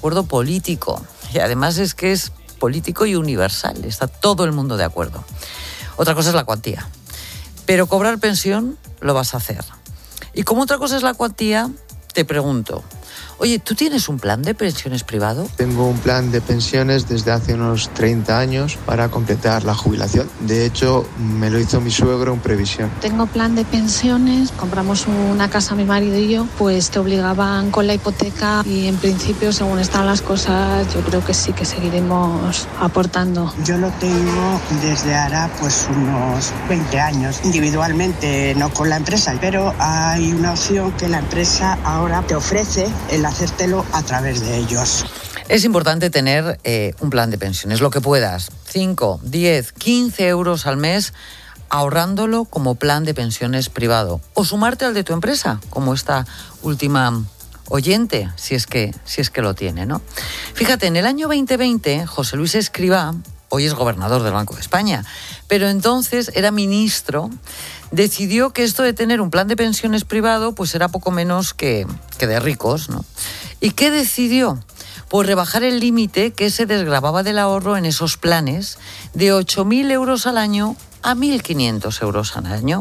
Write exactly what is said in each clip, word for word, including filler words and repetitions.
acuerdo político. Y además es que es político y universal. Está todo el mundo de acuerdo. Otra cosa es la cuantía. Pero cobrar pensión lo vas a hacer. Y como otra cosa es la cuantía, te pregunto, oye, ¿tú tienes un plan de pensiones privado? Tengo un plan de pensiones desde hace unos treinta años para completar la jubilación. De hecho, me lo hizo mi suegro en previsión. Tengo plan de pensiones, compramos una casa mi marido y yo, pues te obligaban con la hipoteca y en principio, según están las cosas, yo creo que sí que seguiremos aportando. Yo lo tengo desde ahora pues unos veinte años, individualmente, no con la empresa, pero hay una opción que la empresa ahora te ofrece, el hacértelo a través de ellos. Es importante tener eh, un plan de pensiones, lo que puedas, cinco, diez, quince euros al mes, ahorrándolo como plan de pensiones privado. O sumarte al de tu empresa, como esta última oyente, si es que, si es que lo tiene, ¿no? Fíjate, en el año veinte veinte, José Luis Escrivá, hoy es gobernador del Banco de España, pero entonces era ministro, decidió que esto de tener un plan de pensiones privado pues era poco menos que, que de ricos, ¿no? ¿Y qué decidió? Pues rebajar el límite que se desgravaba del ahorro en esos planes de ocho mil euros al año a mil quinientos euros al año.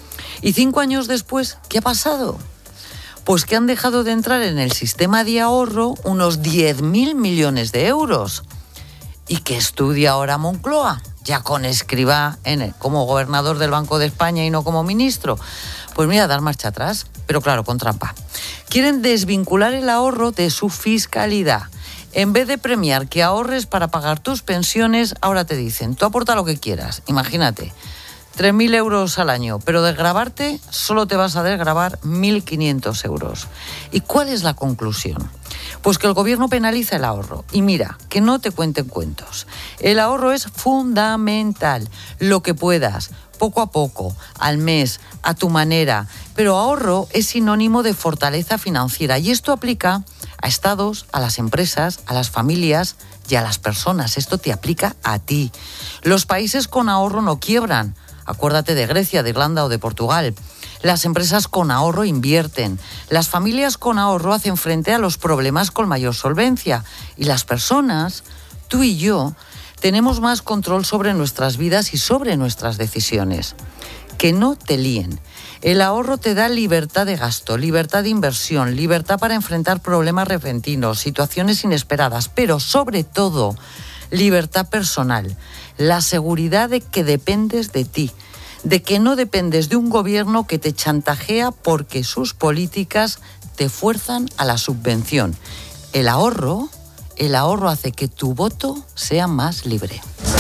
Y cinco años después, ¿qué ha pasado? Pues que han dejado de entrar en el sistema de ahorro unos diez mil millones de euros. ¿Y qué estudia ahora Moncloa? Ya con Escrivá en el, como gobernador del Banco de España y no como ministro. Pues mira, dar marcha atrás, pero claro, con trampa. Quieren desvincular el ahorro de su fiscalidad. En vez de premiar que ahorres para pagar tus pensiones, ahora te dicen, tú aporta lo que quieras. Imagínate, tres mil euros al año, pero desgravarte solo te vas a desgravar mil quinientos euros. ¿Y cuál es la conclusión? Pues que el gobierno penaliza el ahorro. Y mira, que no te cuenten cuentos. El ahorro es fundamental. Lo que puedas, poco a poco, al mes, a tu manera. Pero ahorro es sinónimo de fortaleza financiera. Y esto aplica a estados, a las empresas, a las familias y a las personas. Esto te aplica a ti. Los países con ahorro no quiebran. Acuérdate de Grecia, de Irlanda o de Portugal. Las empresas con ahorro invierten. Las familias con ahorro hacen frente a los problemas con mayor solvencia. Y las personas, tú y yo, tenemos más control sobre nuestras vidas y sobre nuestras decisiones. Que no te líen. El ahorro te da libertad de gasto, libertad de inversión, libertad para enfrentar problemas repentinos, situaciones inesperadas, pero sobre todo, libertad personal. La seguridad de que dependes de ti. De que no dependes de un gobierno que te chantajea porque sus políticas te fuerzan a la subvención. El ahorro, el ahorro hace que tu voto sea más libre.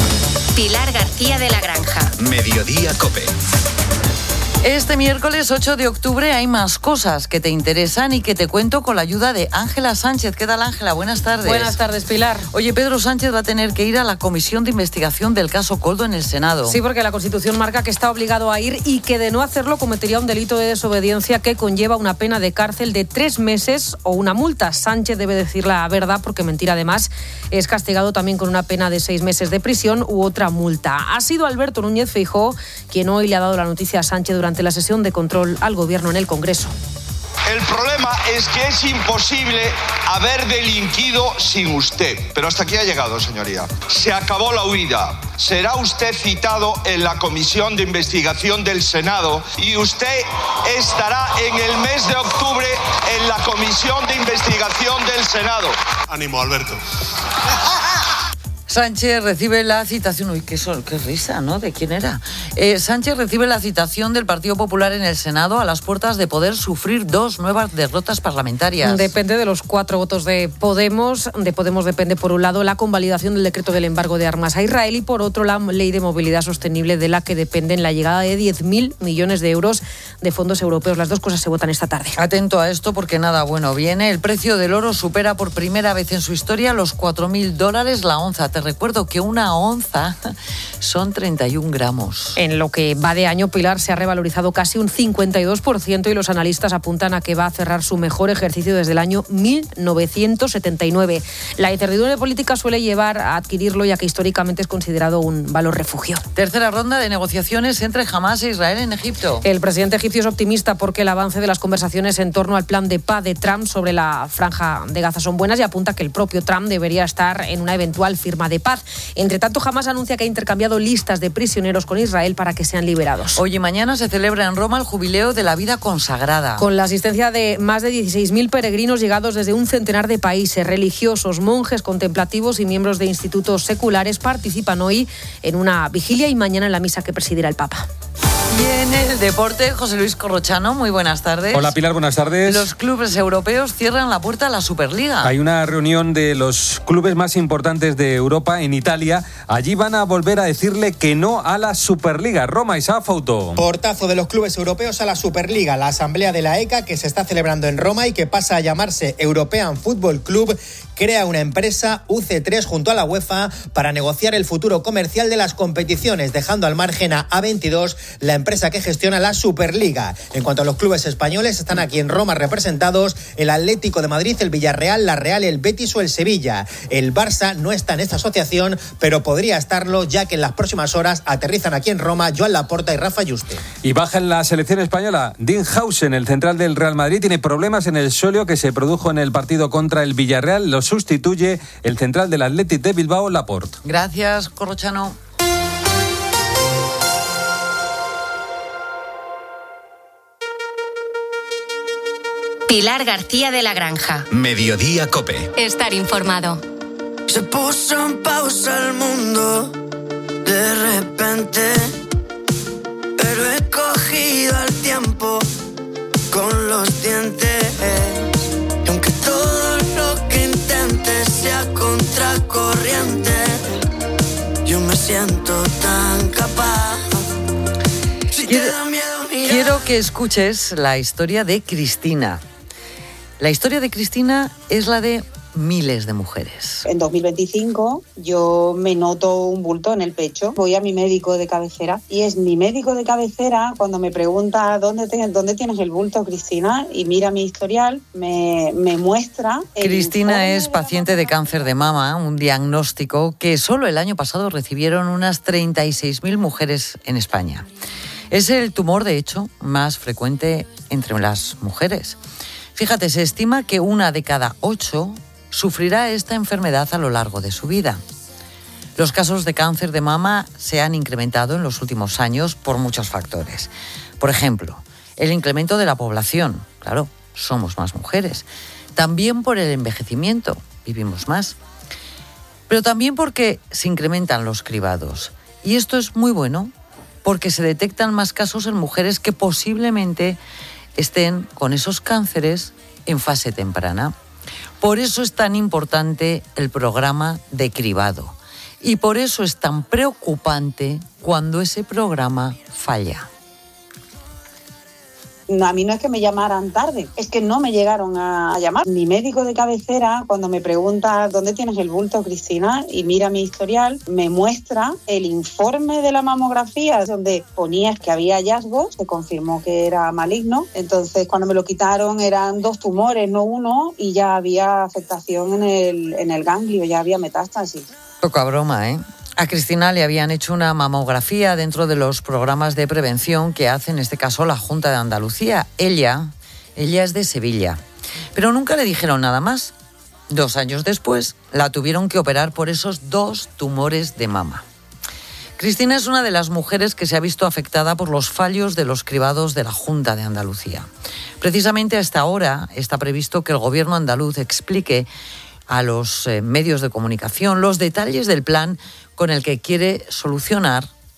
Pilar García de la Granja. Mediodía COPE. Este miércoles ocho de octubre hay más cosas que te interesan y que te cuento con la ayuda de Ángela Sánchez. ¿Qué tal, Ángela? Buenas tardes. Buenas tardes, Pilar. Oye, Pedro Sánchez va a tener que ir a la comisión de investigación del caso Koldo en el Senado. Sí, porque la Constitución marca que está obligado a ir y que de no hacerlo cometería un delito de desobediencia que conlleva una pena de cárcel de tres meses o una multa. Sánchez debe decir la verdad porque mentir además es castigado también con una pena de seis meses de prisión u otra multa. Ha sido Alberto Núñez Feijóo quien hoy le ha dado la noticia a Sánchez durante la sesión de control al gobierno en el Congreso. El problema es que es imposible haber delinquido sin usted. Pero hasta aquí ha llegado, señoría. Se acabó la huida. Será usted citado en la comisión de investigación del Senado y usted estará en el mes de octubre en la comisión de investigación del Senado. Ánimo, Alberto. Sánchez recibe la citación... Uy, qué, sol, qué risa, ¿no? ¿De quién era? Eh, Sánchez recibe la citación del Partido Popular en el Senado a las puertas de poder sufrir dos nuevas derrotas parlamentarias. Depende de los cuatro votos de Podemos. De Podemos depende, por un lado, la convalidación del decreto del embargo de armas a Israel y, por otro, la ley de movilidad sostenible de la que dependen la llegada de diez mil millones de euros de fondos europeos. Las dos cosas se votan esta tarde. Atento a esto porque nada bueno viene. El precio del oro supera por primera vez en su historia los cuatro mil dólares la onza. Te recuerdo que una onza son treinta y un gramos. En lo que va de año, Pilar, se ha revalorizado casi un cincuenta y dos por ciento y los analistas apuntan a que va a cerrar su mejor ejercicio desde el año mil novecientos setenta y nueve. La incertidumbre política suele llevar a adquirirlo, ya que históricamente es considerado un valor refugio. Tercera ronda de negociaciones entre Hamás e Israel en Egipto. El presidente egipcio es optimista porque el avance de las conversaciones en torno al plan de paz de Trump sobre la franja de Gaza son buenas y apunta que el propio Trump debería estar en una eventual firma de paz. Entre tanto, Hamás anuncia que ha intercambiado listas de prisioneros con Israel para que sean liberados. Hoy y mañana se celebra en Roma el jubileo de la vida consagrada. Con la asistencia de más de dieciséis mil peregrinos llegados desde un centenar de países, religiosos, monjes contemplativos y miembros de institutos seculares participan hoy en una vigilia y mañana en la misa que presidirá el Papa. Y en el deporte, José Luis Corrochano, muy buenas tardes. Hola Pilar, buenas tardes. Los clubes europeos cierran la puerta a la Superliga. Hay una reunión de los clubes más importantes de Europa en Italia. Allí van a volver a decirle que no a la Superliga. Roma, Isaac Fauto. Portazo de los clubes europeos a la Superliga. La asamblea de la E C A, que se está celebrando en Roma y que pasa a llamarse European Football Club, crea una empresa U C tres junto a la UEFA para negociar el futuro comercial de las competiciones, dejando al margen a A veintidós, la empresa que gestiona la Superliga. En cuanto a los clubes españoles, están aquí en Roma representados el Atlético de Madrid, el Villarreal, la Real, el Betis o el Sevilla. El Barça no está en esta asociación, pero podría estarlo, ya que en las próximas horas aterrizan aquí en Roma Joan Laporta y Rafa Juste. Y baja en la selección española. Dean Hausen, el central del Real Madrid, tiene problemas en el sóleo que se produjo en el partido contra el Villarreal. Lo sustituye el central del Athletic de Bilbao, Laporte. Gracias, Corrochano. Pilar García de la Granja. Mediodía Cope. Estar informado. Se puso en pausa el mundo de repente, pero he cogido el tiempo con los dientes. Y aunque todo lo que intente sea contracorriente, yo me siento tan capaz. Si quiero, te da miedo mirar... quiero que escuches la historia de Cristina. La historia de Cristina es la de miles de mujeres. En dos mil veinticinco yo me noto un bulto en el pecho, voy a mi médico de cabecera y es mi médico de cabecera cuando me pregunta ¿dónde, te, dónde tienes el bulto, Cristina? Y mira mi historial, me, me muestra... Cristina es paciente de cáncer de mama, un diagnóstico que solo el año pasado recibieron unas treinta y seis mil mujeres en España. Es el tumor, de hecho, más frecuente entre las mujeres. Fíjate, se estima que una de cada ocho sufrirá esta enfermedad a lo largo de su vida. Los casos de cáncer de mama se han incrementado en los últimos años por muchos factores. Por ejemplo, el incremento de la población. Claro, somos más mujeres. También por el envejecimiento, vivimos más. Pero también porque se incrementan los cribados. Y esto es muy bueno porque se detectan más casos en mujeres que posiblemente estén con esos cánceres en fase temprana. Por eso es tan importante el programa de cribado y por eso es tan preocupante cuando ese programa falla. No, a mí no es que me llamaran tarde, es que no me llegaron a llamar. Mi médico de cabecera, cuando me pregunta ¿dónde tienes el bulto, Cristina? Y mira mi historial, me muestra el informe de la mamografía donde ponía que había hallazgos, se confirmó que era maligno. Entonces, cuando me lo quitaron eran dos tumores, no uno, y ya había afectación en el, en el ganglio, ya había metástasis. Poca broma, ¿eh? A Cristina le habían hecho una mamografía dentro de los programas de prevención que hace, en este caso, la Junta de Andalucía. Ella, ella es de Sevilla, pero nunca le dijeron nada más. Dos años después, la tuvieron que operar por esos dos tumores de mama. Cristina es una de las mujeres que se ha visto afectada por los fallos de los cribados de la Junta de Andalucía. Precisamente a esta hora está previsto que el gobierno andaluz explique a los eh, medios de comunicación los detalles del plan con el que quiere solucionar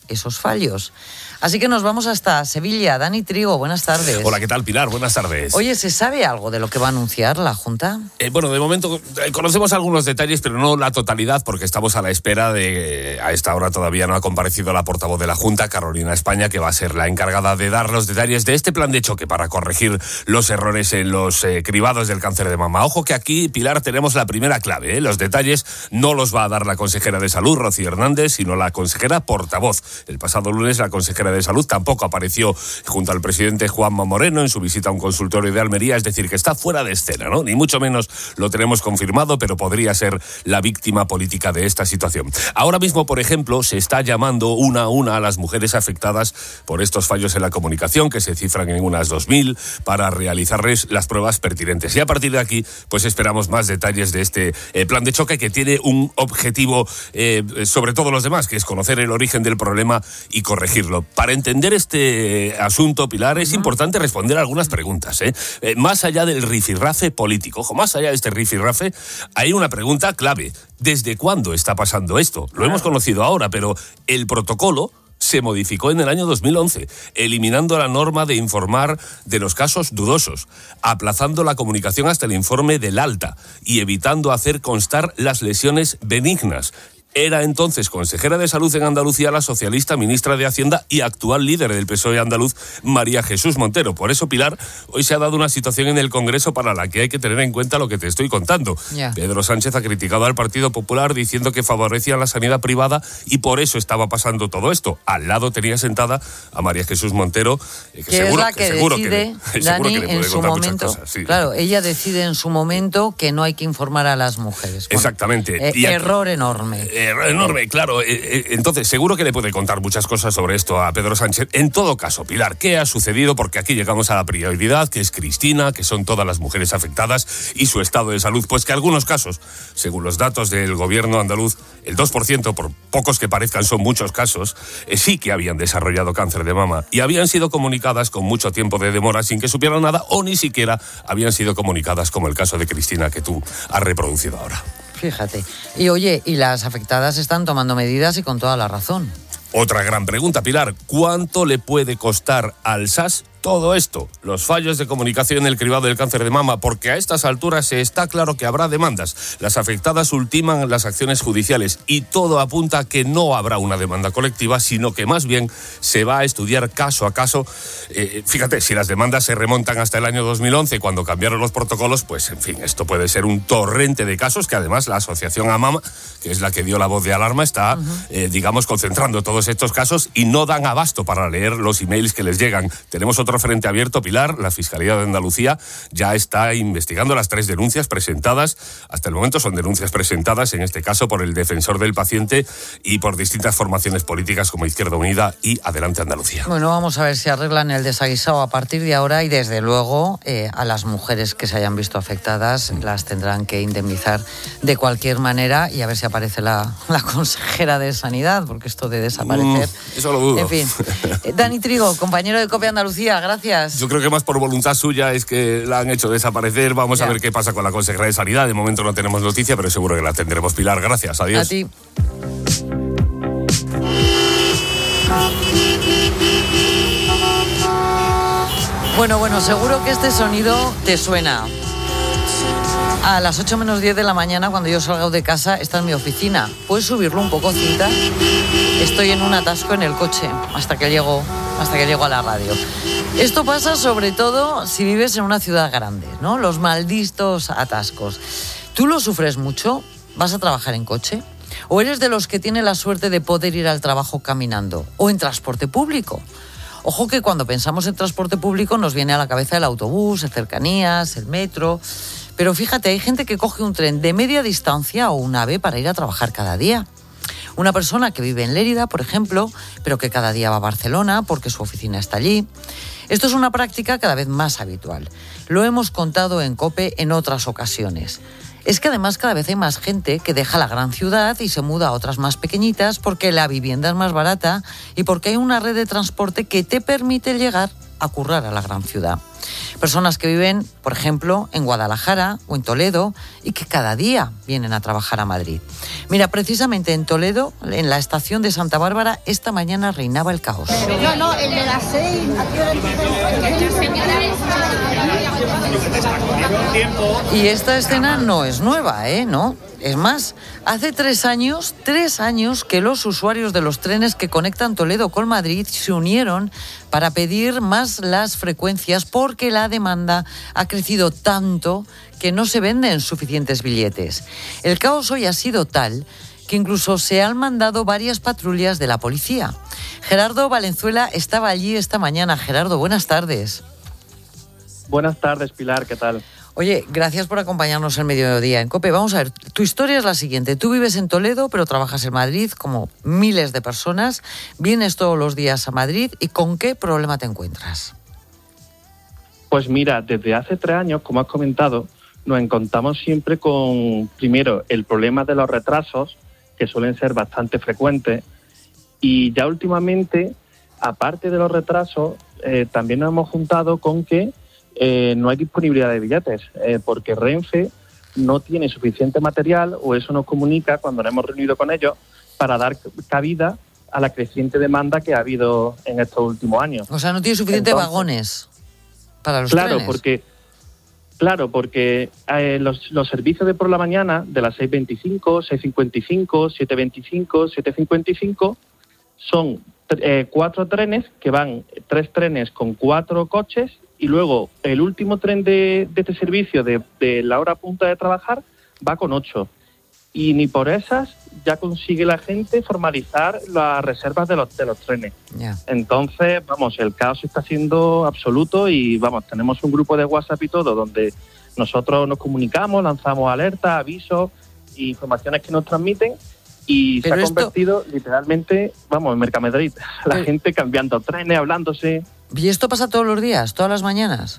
esos fallos. Así que nos vamos hasta Sevilla. Dani Trigo, buenas tardes. Hola, ¿qué tal, Pilar? Buenas tardes. Oye, ¿se sabe algo de lo que va a anunciar la Junta? Eh, bueno, de momento eh, conocemos algunos detalles, pero no la totalidad, porque estamos a la espera de... A esta hora todavía no ha comparecido la portavoz de la Junta, Carolina España, que va a ser la encargada de dar los detalles de este plan de choque para corregir los errores en los eh, cribados del cáncer de mama. Ojo que aquí, Pilar, tenemos la primera clave. ¿eh? Los detalles no los va a dar la consejera de Salud, Rocío Hernández, sino la consejera portavoz. El pasado lunes la consejera de Salud tampoco apareció junto al presidente Juanma Moreno en su visita a un consultorio de Almería, es decir, que está fuera de escena, ¿no? Ni mucho menos lo tenemos confirmado, pero podría ser la víctima política de esta situación. Ahora mismo, por ejemplo, se está llamando una a una a las mujeres afectadas por estos fallos en la comunicación, que se cifran en unas dos mil, para realizarles las pruebas pertinentes. Y a partir de aquí, pues esperamos más detalles de este eh, plan de choque, que tiene un objetivo eh, sobre todos los demás, que es conocer el origen del problema y corregirlo. Para entender este asunto, Pilar, es importante responder a algunas preguntas. ¿eh? Eh, más allá del rifirrafe político, ojo, más allá de este rifirrafe, hay una pregunta clave. ¿Desde cuándo está pasando esto? Lo hemos conocido ahora, pero el protocolo se modificó en el año dos mil once, eliminando la norma de informar de los casos dudosos, aplazando la comunicación hasta el informe del alta y evitando hacer constar las lesiones benignas. Era entonces consejera de Salud en Andalucía la socialista ministra de Hacienda y actual líder del P S O E andaluz, María Jesús Montero. Por eso, Pilar, hoy se ha dado una situación en el Congreso para la que hay que tener en cuenta lo que te estoy contando. Yeah. Pedro Sánchez ha criticado al Partido Popular diciendo que favorecía la sanidad privada y por eso estaba pasando todo esto. Al lado tenía sentada a María Jesús Montero, que, que seguro, es la que, que seguro decide, que, Dani, seguro que le puede en su contar momento, muchas cosas. Sí. Claro, ella decide en su momento que no hay que informar a las mujeres. Bueno, exactamente. Eh, y error enorme. Eh, error enorme, claro. Entonces, seguro que le puede contar muchas cosas sobre esto a Pedro Sánchez. En todo caso, Pilar, ¿qué ha sucedido? Porque aquí llegamos a la prioridad, que es Cristina, que son todas las mujeres afectadas y su estado de salud. Pues que algunos casos, según los datos del gobierno andaluz, el dos por ciento, por pocos que parezcan, son muchos casos, eh, sí que habían desarrollado cáncer de mama y habían sido comunicadas con mucho tiempo de demora sin que supieran nada o ni siquiera habían sido comunicadas, como el caso de Cristina que tú has reproducido ahora. Fíjate. Y oye, y las afectadas están tomando medidas y con toda la razón. Otra gran pregunta, Pilar. ¿Cuánto le puede costar al S A S todo esto? Los fallos de comunicación en el cribado del cáncer de mama, porque a estas alturas se está claro que habrá demandas. Las afectadas ultiman las acciones judiciales y todo apunta a que no habrá una demanda colectiva, sino que más bien se va a estudiar caso a caso. Eh, fíjate, si las demandas se remontan hasta el año dos mil once, cuando cambiaron los protocolos, pues en fin, esto puede ser un torrente de casos que además la asociación AMAMA, que es la que dio la voz de alarma, está, uh-huh. eh, digamos, concentrando todos estos casos y no dan abasto para leer los emails que les llegan. Tenemos otro frente abierto, Pilar. La Fiscalía de Andalucía ya está investigando las tres denuncias presentadas. Hasta el momento son denuncias presentadas, en este caso por el defensor del paciente y por distintas formaciones políticas como Izquierda Unida y Adelante Andalucía. Bueno, vamos a ver si arreglan el desaguisado a partir de ahora y desde luego eh, a las mujeres que se hayan visto afectadas las tendrán que indemnizar de cualquier manera y a ver si aparece la, la consejera de Sanidad, porque esto de desaparecer... Mm, eso lo dudo. En fin. Eh, Dani Trigo, compañero de COPE Andalucía, gracias. Yo creo que más por voluntad suya es que la han hecho desaparecer. Vamos ya a ver qué pasa con la consejera de Sanidad. De momento no tenemos noticia, pero seguro que la tendremos. Pilar, gracias. Adiós. A ti. Bueno, bueno, seguro que este sonido te suena. A las ocho menos diez de la mañana, cuando yo salgo de casa, está en mi oficina. ¿Puedes subirlo un poco, Cinta? Estoy en un atasco en el coche hasta que llego, hasta que llego a la radio. Esto pasa sobre todo si vives en una ciudad grande, ¿no? Los malditos atascos. ¿Tú lo sufres mucho? ¿Vas a trabajar en coche? ¿O eres de los que tiene la suerte de poder ir al trabajo caminando? ¿O en transporte público? Ojo que cuando pensamos en transporte público nos viene a la cabeza el autobús, el cercanías, el metro... Pero fíjate, hay gente que coge un tren de media distancia o un AVE para ir a trabajar cada día. Una persona que vive en Lérida, por ejemplo, pero que cada día va a Barcelona porque su oficina está allí. Esto es una práctica cada vez más habitual. Lo hemos contado en COPE en otras ocasiones. Es que además cada vez hay más gente que deja la gran ciudad y se muda a otras más pequeñitas porque la vivienda es más barata y porque hay una red de transporte que te permite llegar a currar a la gran ciudad. Personas que viven, por ejemplo, en Guadalajara o en Toledo y que cada día vienen a trabajar a Madrid. Mira, precisamente en Toledo, en la estación de Santa Bárbara, esta mañana reinaba el caos. No, no, el de las seis. Y esta escena no es nueva, ¿eh? ¿No? Es más, hace tres años, tres años que los usuarios de los trenes que conectan Toledo con Madrid se unieron para pedir más las frecuencias porque la demanda ha crecido tanto que no se venden suficientes billetes. El caos hoy ha sido tal que incluso se han mandado varias patrullas de la policía. Gerardo Valenzuela estaba allí esta mañana. Gerardo, buenas tardes. Buenas tardes, Pilar, ¿qué tal? Oye, gracias por acompañarnos el mediodía en COPE. Vamos a ver, tu historia es la siguiente. Tú vives en Toledo, pero trabajas en Madrid, como miles de personas. Vienes todos los días a Madrid. ¿Y con qué problema te encuentras? Pues mira, desde hace tres años, como has comentado, nos encontramos siempre con, primero, el problema de los retrasos, que suelen ser bastante frecuentes. Y ya últimamente, aparte de los retrasos, eh, también nos hemos juntado con que Eh, no hay disponibilidad de billetes, eh, porque Renfe no tiene suficiente material, o eso nos comunica cuando nos hemos reunido con ellos, para dar cabida a la creciente demanda que ha habido en estos últimos años. O sea, no tiene suficientes Entonces, vagones para los claro, trenes. Porque, claro, porque eh, los, los servicios de por la mañana, de las seis veinticinco, seis cincuenta y cinco, siete veinticinco, siete cincuenta y cinco, son eh, cuatro trenes que van, tres trenes con cuatro coches, y luego el último tren de, de este servicio de, de la hora punta de trabajar va con ocho. Y ni por esas ya consigue la gente formalizar las reservas de los, de los trenes. Yeah. Entonces, vamos, el caos está siendo absoluto y, vamos, tenemos un grupo de WhatsApp y todo donde nosotros nos comunicamos, lanzamos alertas, avisos e informaciones que nos transmiten, y Pero se ha esto... convertido literalmente, vamos, en Mercamadrid. La Pero... gente cambiando trenes, hablándose. ¿Y esto pasa todos los días, todas las mañanas?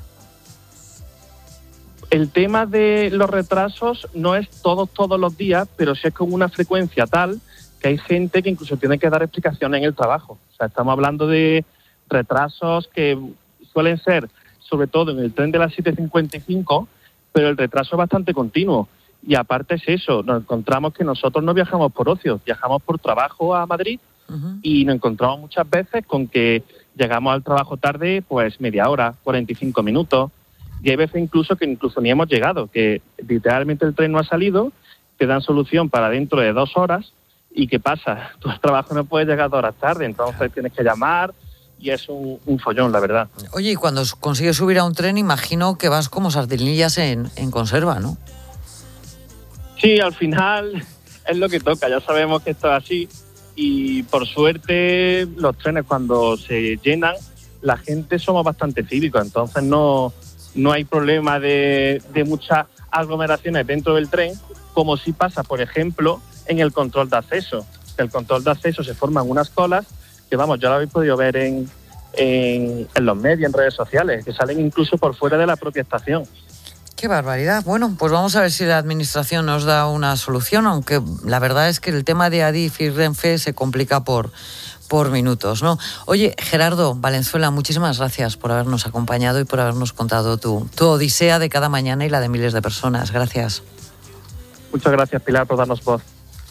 El tema de los retrasos no es todos, todos los días, pero sí es con una frecuencia tal que hay gente que incluso tiene que dar explicaciones en el trabajo. O sea, estamos hablando de retrasos que suelen ser, sobre todo en el tren de las siete cincuenta y cinco, pero el retraso es bastante continuo. Y aparte es eso, nos encontramos que nosotros no viajamos por ocio, viajamos por trabajo a Madrid, uh-huh. y nos encontramos muchas veces con que llegamos al trabajo tarde, pues media hora, cuarenta y cinco minutos, y hay veces incluso que incluso ni hemos llegado, que literalmente el tren no ha salido, te dan solución para dentro de dos horas, y ¿qué pasa? Tu trabajo no puede llegar dos horas tarde, entonces tienes que llamar, y es un, un follón, la verdad. Oye, y cuando consigues subir a un tren, imagino que vas como sardinillas en, en conserva, ¿no? Sí, al final es lo que toca, ya sabemos que esto es así, y por suerte los trenes cuando se llenan, la gente somos bastante cívicos, entonces no, no hay problema de, de muchas aglomeraciones dentro del tren, como sí pasa, por ejemplo, en el control de acceso. El control de acceso se forman unas colas que, vamos, ya lo habéis podido ver en, en, en los medios, en redes sociales, que salen incluso por fuera de la propia estación. ¡Qué barbaridad! Bueno, pues vamos a ver si la Administración nos da una solución, aunque la verdad es que el tema de Adif y Renfe se complica por, por minutos, ¿no? Oye, Gerardo Valenzuela, muchísimas gracias por habernos acompañado y por habernos contado tu, tu odisea de cada mañana y la de miles de personas. Gracias. Muchas gracias, Pilar, por darnos voz.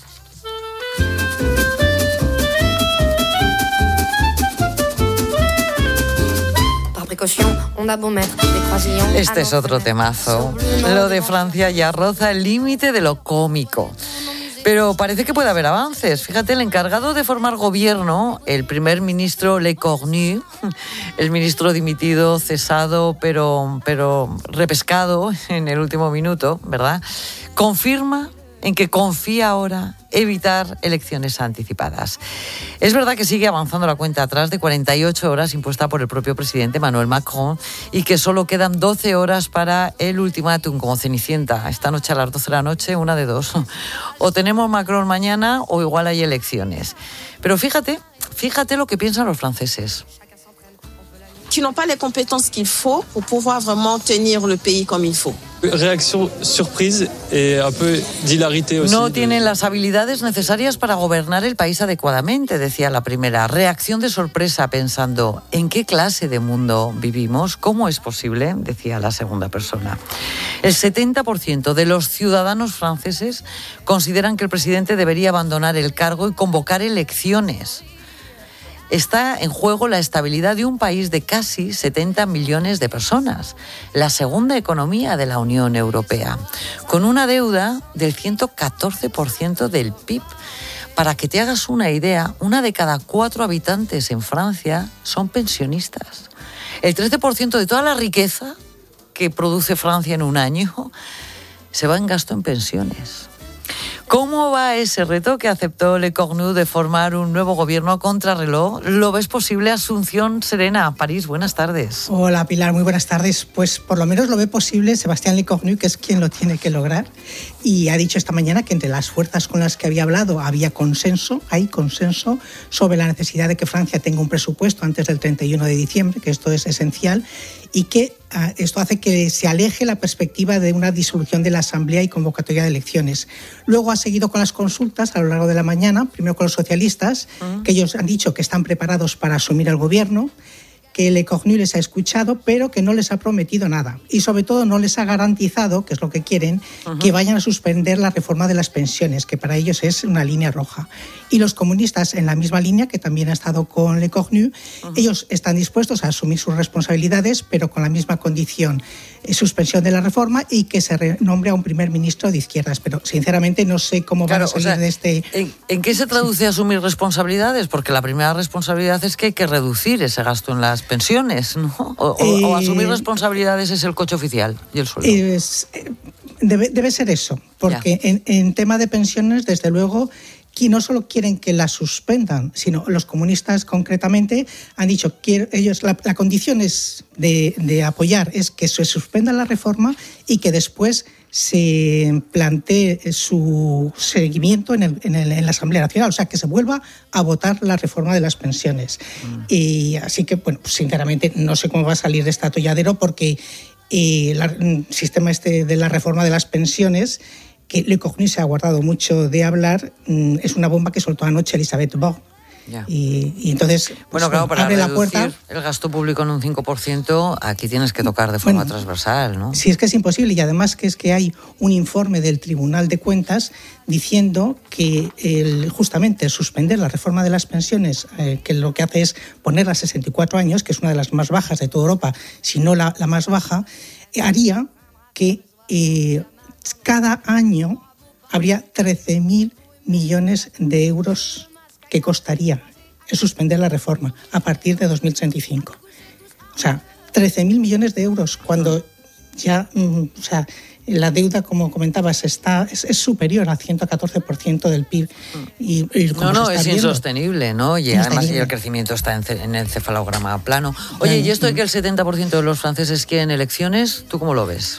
Este es otro temazo. Lo de Francia ya roza el límite de lo cómico. Pero parece que puede haber avances. Fíjate, el encargado de formar gobierno, el primer ministro Le Cornu, el ministro dimitido, cesado, pero, pero repescado en el último minuto, ¿verdad?, confirma en que confía ahora evitar elecciones anticipadas. Es verdad que sigue avanzando la cuenta atrás de cuarenta y ocho horas impuesta por el propio presidente Emmanuel Macron y que solo quedan doce horas para el ultimátum, como Cenicienta. Esta noche a las doce de la noche, una de dos. O tenemos Macron mañana o igual hay elecciones. Pero fíjate, fíjate lo que piensan los franceses. qui n'ont pas les compétences qu'il faut pour pouvoir vraiment tenir le pays comme il faut. Reacción sorpresa y un poco de hilarité aussi. No tienen las habilidades necesarias para gobernar el país adecuadamente, decía la primera. Reacción de sorpresa pensando, ¿en qué clase de mundo vivimos? ¿Cómo es posible? Decía la segunda persona. El setenta por ciento de los ciudadanos franceses consideran que el presidente debería abandonar el cargo y convocar elecciones. Está en juego la estabilidad de un país de casi setenta millones de personas, la segunda economía de la Unión Europea, con una deuda del ciento catorce por ciento del P I B. Para que te hagas una idea, una de cada cuatro habitantes en Francia son pensionistas. El trece por ciento de toda la riqueza que produce Francia en un año se va en gasto en pensiones. ¿Cómo va ese reto que aceptó Le Cornu de formar un nuevo gobierno a contrarreloj? ¿Lo ves posible? Asunción Serena, París, buenas tardes. Hola Pilar, muy buenas tardes. Pues por lo menos lo ve posible Sebastián Le Cornu, que es quien lo tiene que lograr. Y ha dicho esta mañana que entre las fuerzas con las que había hablado había consenso, hay consenso sobre la necesidad de que Francia tenga un presupuesto antes del treinta y uno de diciembre, que esto es esencial, y que uh, esto hace que se aleje la perspectiva de una disolución de la Asamblea y convocatoria de elecciones. Luego ha seguido con las consultas a lo largo de la mañana, primero con los socialistas, uh-huh. que ellos han dicho que están preparados para asumir el gobierno, que Le Cornu les ha escuchado, pero que no les ha prometido nada. Y sobre todo no les ha garantizado, que es lo que quieren, uh-huh. que vayan a suspender la reforma de las pensiones, que para ellos es una línea roja. Y los comunistas, en la misma línea, que también ha estado con Le Cornu, uh-huh. ellos están dispuestos a asumir sus responsabilidades, pero con la misma condición, eh, suspensión de la reforma y que se renombre a un primer ministro de izquierdas. Pero sinceramente no sé cómo claro, van a salir o sea, de este... ¿en, ¿En qué se traduce sí. asumir responsabilidades? Porque la primera responsabilidad es que hay que reducir ese gasto en las pensiones, ¿no? O, o, eh, o asumir responsabilidades es el coche oficial y el sueldo. Es, debe, debe ser eso, porque en, en tema de pensiones, desde luego, que no solo quieren que la suspendan, sino los comunistas concretamente han dicho que ellos la, la condición es de, de apoyar es que se suspenda la reforma y que después se plantee su seguimiento en, el, en, el, en la Asamblea Nacional, o sea, que se vuelva a votar la reforma de las pensiones. Mm. Y así que, bueno, pues, sinceramente no sé cómo va a salir de este atolladero porque eh, la, el sistema este de la reforma de las pensiones, que Le Cornu se ha guardado mucho de hablar, mm, es una bomba que soltó anoche Elisabeth Borne. Ya. Y, y entonces bueno, pues, claro, para abre reducir la puerta. El gasto público en un cinco por ciento, aquí tienes que tocar de forma bueno, transversal, ¿no? Sí, es que es imposible, y además que es que hay un informe del Tribunal de Cuentas diciendo que el, justamente suspender la reforma de las pensiones, eh, que lo que hace es ponerla a sesenta y cuatro años, que es una de las más bajas de toda Europa, si no la, la más baja, eh, haría que eh, cada año habría trece mil millones de euros que costaría suspender la reforma a partir de dos mil treinta y cinco. O sea, trece mil millones de euros cuando ya, o sea, la deuda, como comentabas, está es, es superior al ciento catorce por ciento del P I B. Y, y no, no, es viendo, insostenible, ¿no? Y además y el crecimiento está en, en el cefalograma plano. Oye, ¿y esto de que el setenta por ciento de los franceses quieren elecciones, tú cómo lo ves?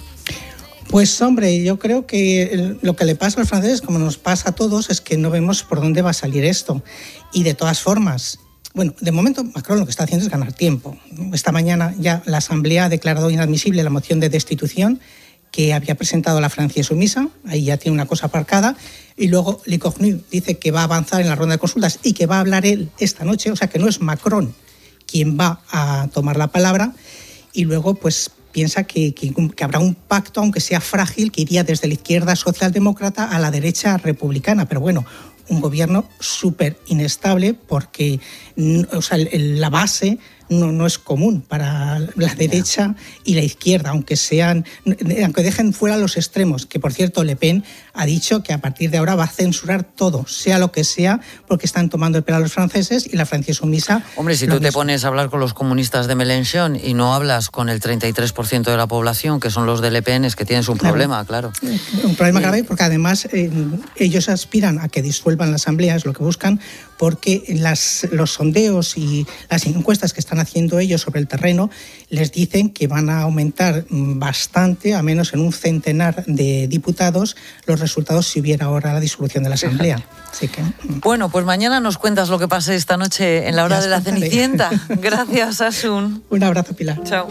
Pues hombre, yo creo que lo que le pasa a los franceses, como nos pasa a todos, es que no vemos por dónde va a salir esto. Y de todas formas, bueno, de momento Macron lo que está haciendo es ganar tiempo. Esta mañana ya la Asamblea ha declarado inadmisible la moción de destitución que había presentado la Francia Insumisa, ahí ya tiene una cosa aparcada, y luego Le Cornu dice que va a avanzar en la ronda de consultas y que va a hablar él esta noche, o sea que no es Macron quien va a tomar la palabra, y luego pues piensa que, que, que habrá un pacto, aunque sea frágil, que iría desde la izquierda socialdemócrata a la derecha republicana. Pero bueno, un gobierno súper inestable porque o sea, la base no, no es común para la derecha y la izquierda, aunque sean, aunque dejen fuera los extremos, que por cierto Le Pen ha dicho que a partir de ahora va a censurar todo, sea lo que sea, porque están tomando el pelo a los franceses y la Francia Insumisa. Hombre, si tú te pones a hablar con los comunistas de Mélenchon y no hablas con el treinta y tres por ciento de la población, que son los de Le Pen, es que tienes un claro. problema, claro. Un problema grave porque además eh, ellos aspiran a que disuelvan la Asamblea, es lo que buscan, porque las, los sondeos y las encuestas que están están haciendo ellos sobre el terreno, les dicen que van a aumentar bastante, a menos en un centenar de diputados, los resultados si hubiera ahora la disolución de la Asamblea. Así que, bueno, pues mañana nos cuentas lo que pase esta noche en la hora de la contaré. Cenicienta. Gracias, Asun. Un abrazo, Pilar. Chao.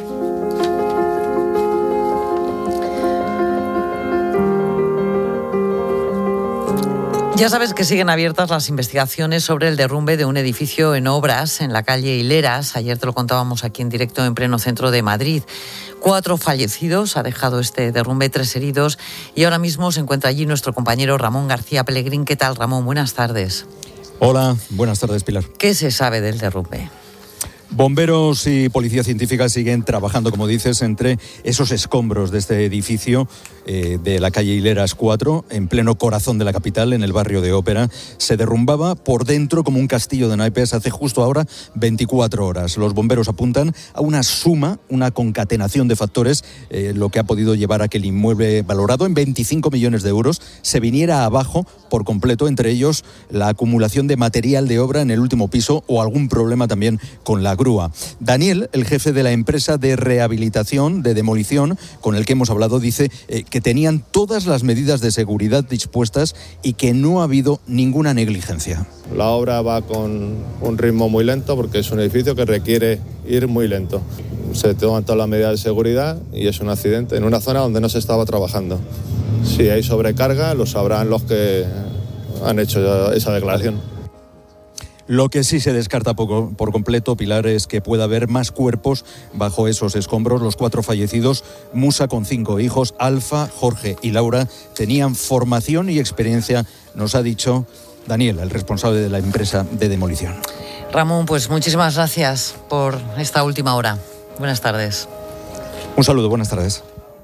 Ya sabes que siguen abiertas las investigaciones sobre el derrumbe de un edificio en obras en la calle Hileras. Ayer te lo contábamos aquí en directo en pleno centro de Madrid. Cuatro fallecidos ha dejado este derrumbe, tres heridos, y ahora mismo se encuentra allí nuestro compañero Ramón García Pellegrín. ¿Qué tal, Ramón? Buenas tardes. Hola, buenas tardes, Pilar. ¿Qué se sabe del derrumbe? Bomberos y policía científica siguen trabajando, como dices, entre esos escombros de este edificio eh, de la calle Hileras cuatro, en pleno corazón de la capital, en el barrio de Ópera. Se derrumbaba por dentro como un castillo de naipes hace justo ahora veinticuatro horas. Los bomberos apuntan a una suma, una concatenación de factores, eh, lo que ha podido llevar a que el inmueble, valorado en veinticinco millones de euros, se viniera abajo por completo, entre ellos la acumulación de material de obra en el último piso o algún problema también con la grúa. Daniel, el jefe de la empresa de rehabilitación, de demolición, con el que hemos hablado, dice eh, que tenían todas las medidas de seguridad dispuestas y que no ha habido ninguna negligencia. La obra va con un ritmo muy lento porque es un edificio que requiere ir muy lento. Se toman todas las medidas de seguridad y es un accidente en una zona donde no se estaba trabajando. Si hay sobrecarga, lo sabrán los que han hecho esa declaración. Lo que sí se descarta poco, por completo, Pilar, es que pueda haber más cuerpos bajo esos escombros. Los cuatro fallecidos, Musa con cinco hijos, Alfa, Jorge y Laura, tenían formación y experiencia, nos ha dicho Daniel, el responsable de la empresa de demolición. Ramón, pues muchísimas gracias por esta última hora. Buenas tardes. Un saludo, buenas tardes.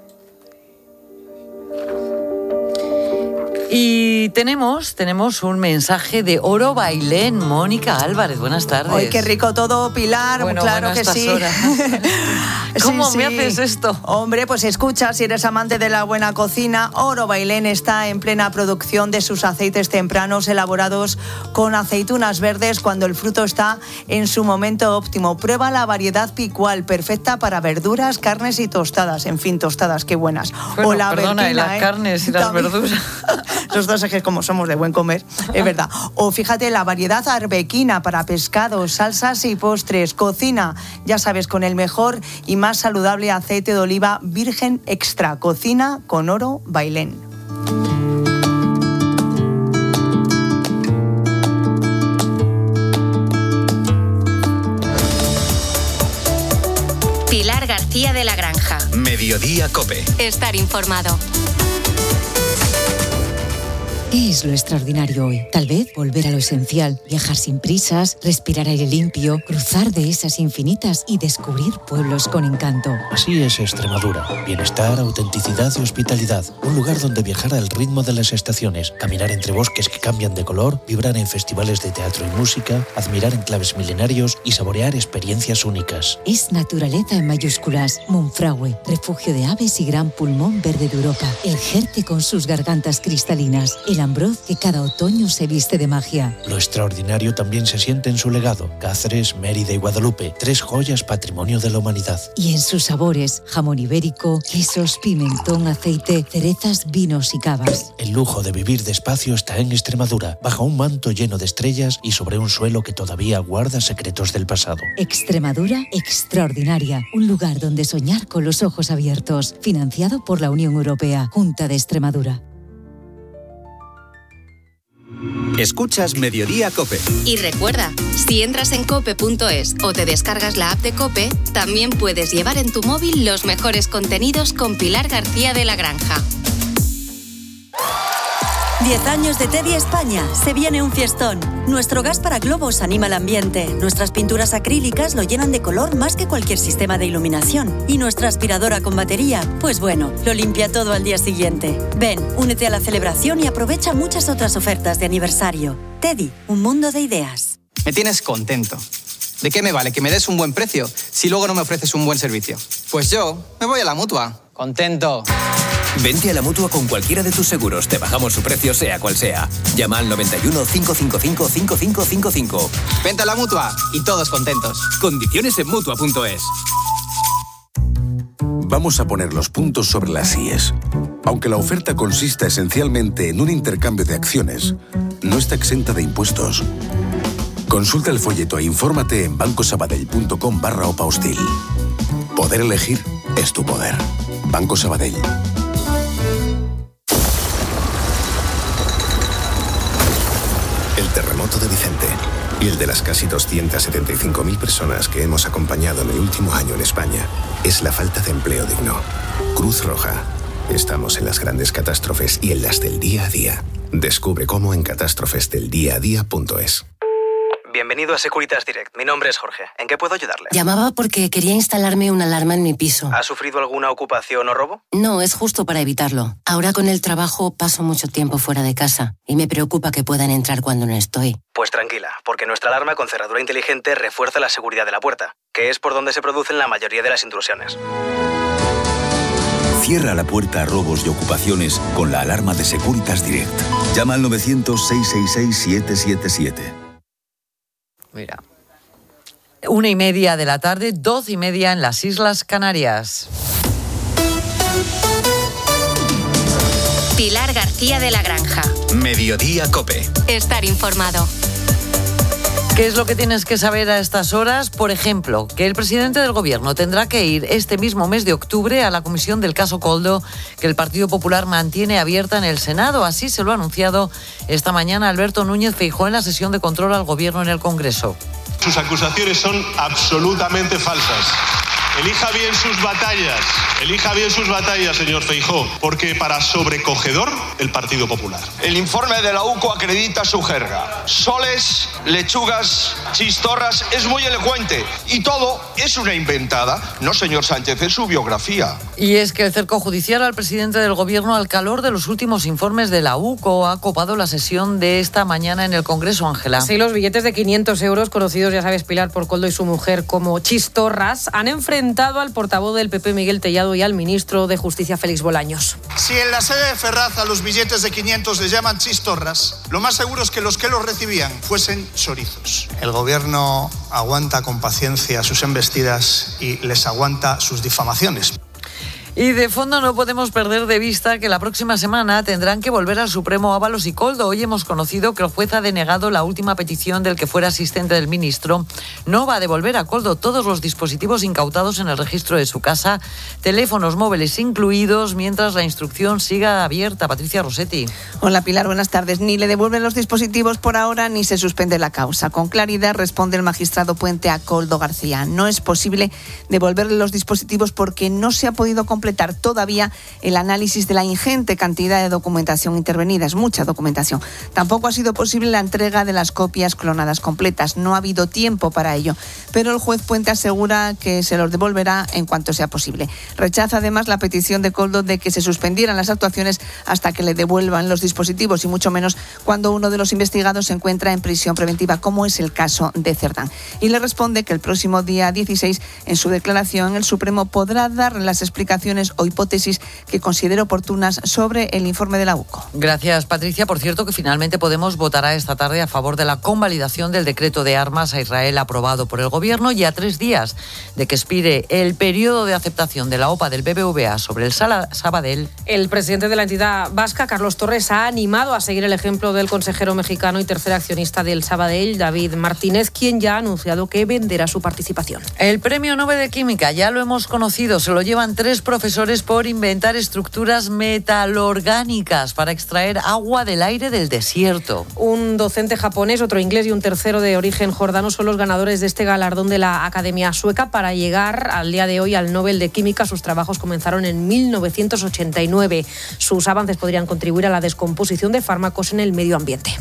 Y tenemos, tenemos un mensaje de Oro Bailén. Mónica Álvarez, buenas tardes. ¡Ay, qué rico todo, Pilar! Bueno, claro bueno, que sí. ¿Cómo sí, me sí. haces esto? Hombre, pues escucha, si eres amante de la buena cocina, Oro Bailén está en plena producción de sus aceites tempranos elaborados con aceitunas verdes cuando el fruto está en su momento óptimo. Prueba la variedad picual, perfecta para verduras, carnes y tostadas. En fin, tostadas, qué buenas. Bueno, o la perdona, bertina, y las ¿eh? carnes y las También. verduras. Los dos ejes como somos de buen comer, es verdad. O fíjate, la variedad arbequina para pescados, salsas y postres. Cocina, ya sabes, con el mejor y más saludable aceite de oliva virgen extra. Cocina con Oro Bailén. Pilar García de la Granja. Mediodía COPE. Estar informado. ¿Qué es lo extraordinario hoy? Tal vez volver a lo esencial, viajar sin prisas, respirar aire limpio, cruzar dehesas infinitas y descubrir pueblos con encanto. Así es Extremadura. Bienestar, autenticidad y hospitalidad. Un lugar donde viajar al ritmo de las estaciones, caminar entre bosques que cambian de color, vibrar en festivales de teatro y música, admirar enclaves milenarios y saborear experiencias únicas. Es naturaleza en mayúsculas. Monfragüe, refugio de aves y gran pulmón verde de Europa. El Jerte con sus gargantas cristalinas. El Ambroz que cada otoño se viste de magia. Lo extraordinario también se siente en su legado. Cáceres, Mérida y Guadalupe, tres joyas patrimonio de la humanidad. Y en sus sabores, jamón ibérico, quesos, pimentón, aceite, cerezas, vinos y cavas. El lujo de vivir despacio está en Extremadura, bajo un manto lleno de estrellas y sobre un suelo que todavía guarda secretos del pasado. Extremadura extraordinaria, un lugar donde soñar con los ojos abiertos. Financiado por la Unión Europea, Junta de Extremadura. Escuchas Mediodía COPE. Y recuerda, si entras en cope punto es o te descargas la app de COPE, también puedes llevar en tu móvil los mejores contenidos con Pilar García de la Granja. diez años de Teddy España. Se viene un fiestón. Nuestro gas para globos anima el ambiente. Nuestras pinturas acrílicas lo llenan de color más que cualquier sistema de iluminación. Y nuestra aspiradora con batería, pues bueno, lo limpia todo al día siguiente. Ven, únete a la celebración y aprovecha muchas otras ofertas de aniversario. Teddy, un mundo de ideas. Me tienes contento. ¿De qué me vale que me des un buen precio si luego no me ofreces un buen servicio? Pues yo me voy a la Mutua. Contento. Vente a la Mutua con cualquiera de tus seguros. Te bajamos su precio, sea cual sea. Llama al noventa y uno, cinco cinco cinco, cinco cinco cinco cinco. Vente a la Mutua y todos contentos. Condiciones en Mutua punto es. Vamos a poner los puntos sobre las íes. Aunque la oferta consista esencialmente en un intercambio de acciones, no está exenta de impuestos. Consulta el folleto e infórmate en bancosabadell.com barra opa hostil. Poder elegir es tu poder. Banco Sabadell. El terremoto de Vicente y el de las casi doscientas setenta y cinco mil personas que hemos acompañado en el último año en España es la falta de empleo digno. Cruz Roja. Estamos en las grandes catástrofes y en las del día a día. Descubre cómo en catástrofes del día a día punto es. Bienvenido a Securitas Direct. Mi nombre es Jorge. ¿En qué puedo ayudarle? Llamaba porque quería instalarme una alarma en mi piso. ¿Ha sufrido alguna ocupación o robo? No, es justo para evitarlo. Ahora con el trabajo paso mucho tiempo fuera de casa y me preocupa que puedan entrar cuando no estoy. Pues tranquila, porque nuestra alarma con cerradura inteligente refuerza la seguridad de la puerta, que es por donde se producen la mayoría de las intrusiones. Cierra la puerta a robos y ocupaciones con la alarma de Securitas Direct. Llama al novecientos, seiscientos sesenta y seis, siete siete siete. Mira, una y media de la tarde, doce y media en las Islas Canarias. Pilar García de la Granja. Mediodía COPE. Estar informado. ¿Qué es lo que tienes que saber a estas horas? Por ejemplo, que el presidente del Gobierno tendrá que ir este mismo mes de octubre a la comisión del caso Koldo, que el Partido Popular mantiene abierta en el Senado. Así se lo ha anunciado esta mañana Alberto Núñez Feijóo en la sesión de control al Gobierno en el Congreso. Sus acusaciones son absolutamente falsas. Elija bien sus batallas, elija bien sus batallas, señor Feijóo, porque para sobrecogedor el Partido Popular. El informe de la U C O acredita su jerga. Soles, lechugas, chistorras, es muy elocuente. Y todo es una inventada. No, señor Sánchez, es su biografía. Y es que el cerco judicial al presidente del Gobierno, al calor de los últimos informes de la U C O, ha copado la sesión de esta mañana en el Congreso, Ángela. Sí, los billetes de quinientos euros, conocidos, ya sabes, Pilar, por Koldo y su mujer como chistorras, han enfrentado al portavoz del P P, Miguel Tellado, y al ministro de Justicia, Félix Bolaños. Si en la sede de Ferraz a los billetes de quinientos les llaman chistorras, lo más seguro es que los que los recibían fuesen chorizos. El Gobierno aguanta con paciencia sus embestidas y les aguanta sus difamaciones. Y de fondo no podemos perder de vista que la próxima semana tendrán que volver al Supremo Ábalos y Koldo. Hoy hemos conocido que el juez ha denegado la última petición del que fuera asistente del ministro. No va a devolver a Koldo todos los dispositivos incautados en el registro de su casa, teléfonos móviles incluidos, mientras la instrucción siga abierta. Patricia Rossetti. Hola Pilar, buenas tardes. Ni le devuelven los dispositivos por ahora ni se suspende la causa. Con claridad responde el magistrado Puente a Koldo García. No es posible devolverle los dispositivos porque no se ha podido completar todavía el análisis de la ingente cantidad de documentación intervenida. Es mucha documentación. Tampoco ha sido posible la entrega de las copias clonadas completas. No ha habido tiempo para ello. Pero el juez Puente asegura que se los devolverá en cuanto sea posible. Rechaza además la petición de Koldo de que se suspendieran las actuaciones hasta que le devuelvan los dispositivos, y mucho menos cuando uno de los investigados se encuentra en prisión preventiva, como es el caso de Cerdán. Y le responde que el próximo día dieciséis, en su declaración, el Supremo podrá dar las explicaciones o hipótesis que considere oportunas sobre el informe de la U C O. Gracias, Patricia. Por cierto, que finalmente Podemos votará esta tarde a favor de la convalidación del decreto de armas a Israel aprobado por el Gobierno, y a tres días de que expire el periodo de aceptación de la O P A del B B V A sobre el Sabadell. El presidente de la entidad vasca, Carlos Torres, ha animado a seguir el ejemplo del consejero mexicano y tercer accionista del Sabadell, David Martínez, quien ya ha anunciado que venderá su participación. El premio Nobel de Química, ya lo hemos conocido, se lo llevan tres profesores profesores por inventar estructuras metalorgánicas para extraer agua del aire del desierto. Un docente japonés, otro inglés y un tercero de origen jordano son los ganadores de este galardón de la Academia Sueca. Para llegar al día de hoy al Nobel de Química, sus trabajos comenzaron en mil novecientos ochenta y nueve. Sus avances podrían contribuir a la descomposición de fármacos en el medio ambiente.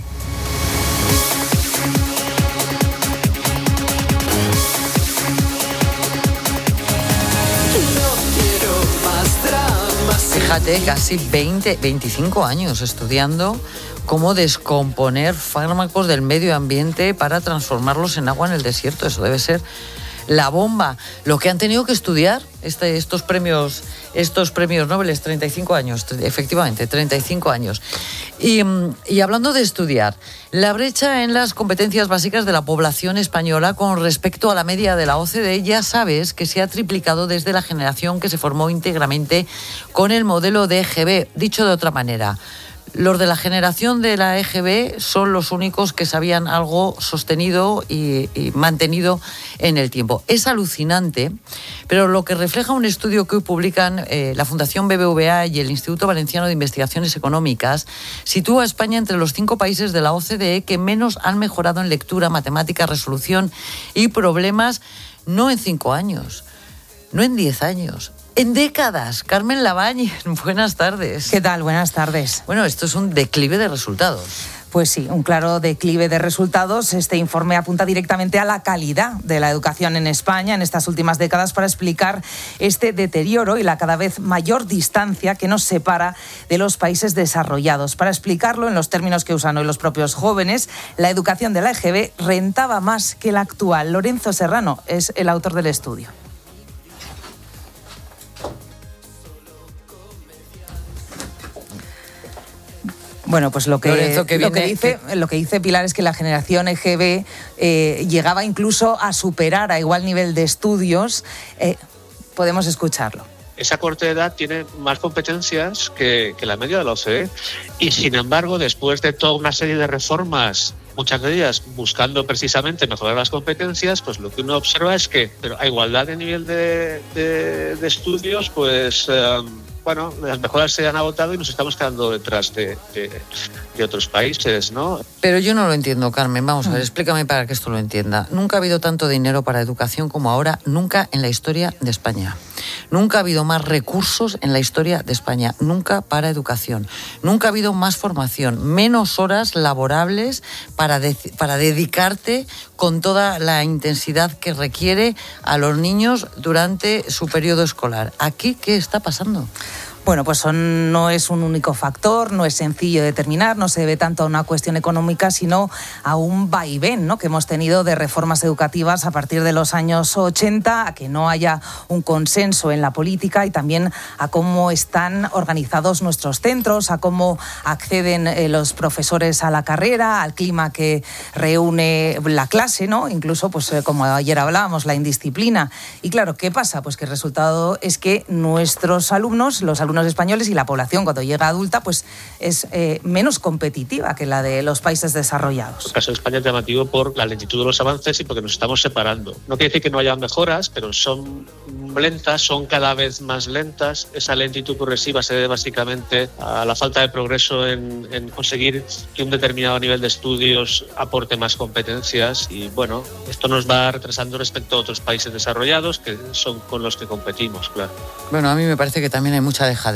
Fíjate, casi veinte, veinticinco años estudiando cómo descomponer fármacos del medio ambiente para transformarlos en agua en el desierto. Eso debe ser la bomba, lo que han tenido que estudiar este, estos premios, estos premios Nobel, treinta y cinco años, efectivamente, treinta y cinco años. Y, y hablando de estudiar, la brecha en las competencias básicas de la población española con respecto a la media de la O C D E, ya sabes que se ha triplicado desde la generación que se formó íntegramente con el modelo de E G B. Dicho de otra manera, los de la generación de la E G B son los únicos que sabían algo sostenido y, y mantenido en el tiempo. Es alucinante, pero lo que refleja un estudio que hoy publican eh, la Fundación B B V A y el Instituto Valenciano de Investigaciones Económicas sitúa a España entre los cinco países de la O C D E que menos han mejorado en lectura, matemática, resolución y problemas, no en cinco años, no en diez años, en décadas. Carmen Lavalle, buenas tardes. ¿Qué tal? Buenas tardes. Bueno, esto es un declive de resultados. Pues sí, un claro declive de resultados. Este informe apunta directamente a la calidad de la educación en España en estas últimas décadas para explicar este deterioro y la cada vez mayor distancia que nos separa de los países desarrollados. Para explicarlo en los términos que usan hoy los propios jóvenes, la educación de la E G B rentaba más que la actual. Lorenzo Serrano es el autor del estudio. Bueno, pues lo que, Lorenzo, que, viene, lo, que dice, que... lo que dice Pilar es que la generación E G B eh, llegaba incluso a superar a igual nivel de estudios. Eh, podemos escucharlo. Esa corta edad tiene más competencias que, que la media de la O C D E y, sin embargo, después de toda una serie de reformas, muchas de ellas buscando precisamente mejorar las competencias, pues lo que uno observa es que, pero a igualdad de nivel de, de, de estudios, pues... Eh, bueno, las mejoras se han agotado y nos estamos quedando detrás de, de, de otros países, ¿no? Pero yo no lo entiendo, Carmen. Vamos a ver, explícame para que esto lo entienda. Nunca ha habido tanto dinero para educación como ahora, nunca en la historia de España. Nunca ha habido más recursos en la historia de España, nunca para educación. Nunca ha habido más formación, menos horas laborables para, de, para dedicarte con toda la intensidad que requiere a los niños durante su periodo escolar. ¿Aquí qué está pasando? Bueno, pues son, no es un único factor, no es sencillo determinar, no se debe tanto a una cuestión económica, sino a un vaivén, ¿no?, que hemos tenido de reformas educativas a partir de los años ochenta, a que no haya un consenso en la política y también a cómo están organizados nuestros centros, a cómo acceden eh, los profesores a la carrera, al clima que reúne la clase, ¿no? Incluso, pues eh, como ayer hablábamos, la indisciplina. Y claro, ¿qué pasa? Pues que el resultado es que nuestros alumnos, los alumnos españoles y la población cuando llega adulta, pues es eh, menos competitiva que la de los países desarrollados. El caso de España es llamativo por la lentitud de los avances y porque nos estamos separando. No quiere decir que no haya mejoras, pero son lentas, son cada vez más lentas. Esa lentitud progresiva se debe básicamente a la falta de progreso en, en conseguir que un determinado nivel de estudios aporte más competencias y, bueno, esto nos va retrasando respecto a otros países desarrollados que son con los que competimos, claro. Bueno, a mí me parece que también hay mucha dejadez.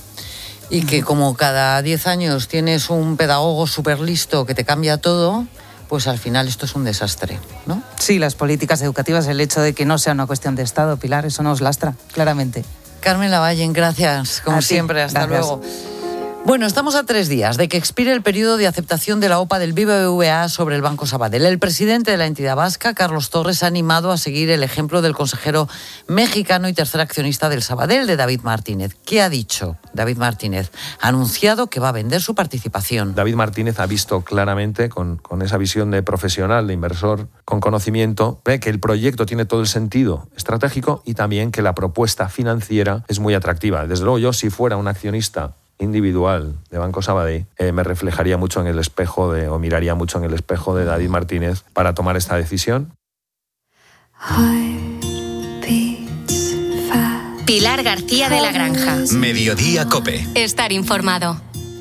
Y que como cada diez años tienes un pedagogo súper listo que te cambia todo, pues al final esto es un desastre, ¿no? Sí, las políticas educativas, el hecho de que no sea una cuestión de Estado, Pilar, eso nos lastra, claramente. Carmen Lavalle, gracias, como siempre, hasta gracias. luego. Bueno, estamos a tres días de que expire el periodo de aceptación de la O P A del B B V A sobre el Banco Sabadell. El presidente de la entidad vasca, Carlos Torres, ha animado a seguir el ejemplo del consejero mexicano y tercer accionista del Sabadell, de David Martínez. ¿Qué ha dicho David Martínez? Ha anunciado que va a vender su participación. David Martínez ha visto claramente, con, con esa visión de profesional, de inversor con conocimiento, ve que el proyecto tiene todo el sentido estratégico y también que la propuesta financiera es muy atractiva. Desde luego, yo, si fuera un accionista individual de Banco Sabadell, eh, me reflejaría mucho en el espejo de, o miraría mucho en el espejo de David Martínez para tomar esta decisión. Pilar García de la Granja. Mediodía COPE. Estar informado.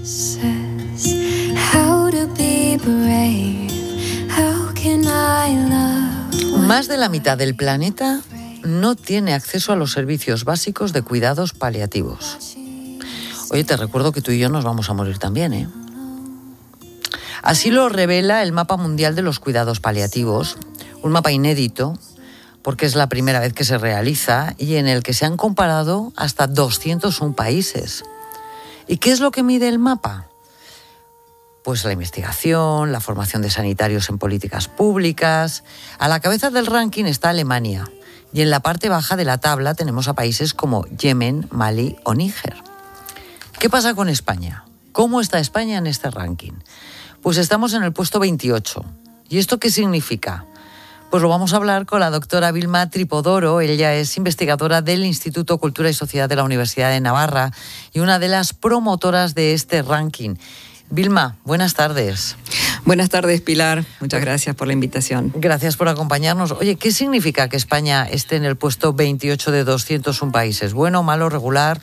Más de la mitad del planeta no tiene acceso a los servicios básicos de cuidados paliativos. Oye, te recuerdo que tú y yo nos vamos a morir también, ¿eh? Así lo revela el Mapa Mundial de los Cuidados Paliativos, un mapa inédito, porque es la primera vez que se realiza y en el que se han comparado hasta doscientos uno países. ¿Y qué es lo que mide el mapa? Pues la investigación, la formación de sanitarios en políticas públicas. A la cabeza del ranking está Alemania. Y en la parte baja de la tabla tenemos a países como Yemen, Mali o Níger. ¿Qué pasa con España? ¿Cómo está España en este ranking? Pues estamos en el puesto veintiocho. ¿Y esto qué significa? Pues lo vamos a hablar con la doctora Vilma Tripodoro. Ella es investigadora del Instituto Cultura y Sociedad de la Universidad de Navarra y una de las promotoras de este ranking. Vilma, buenas tardes. Buenas tardes, Pilar. Muchas gracias por la invitación. Gracias por acompañarnos. Oye, ¿qué significa que España esté en el puesto veintiocho de doscientos uno países? ¿Bueno, malo, regular?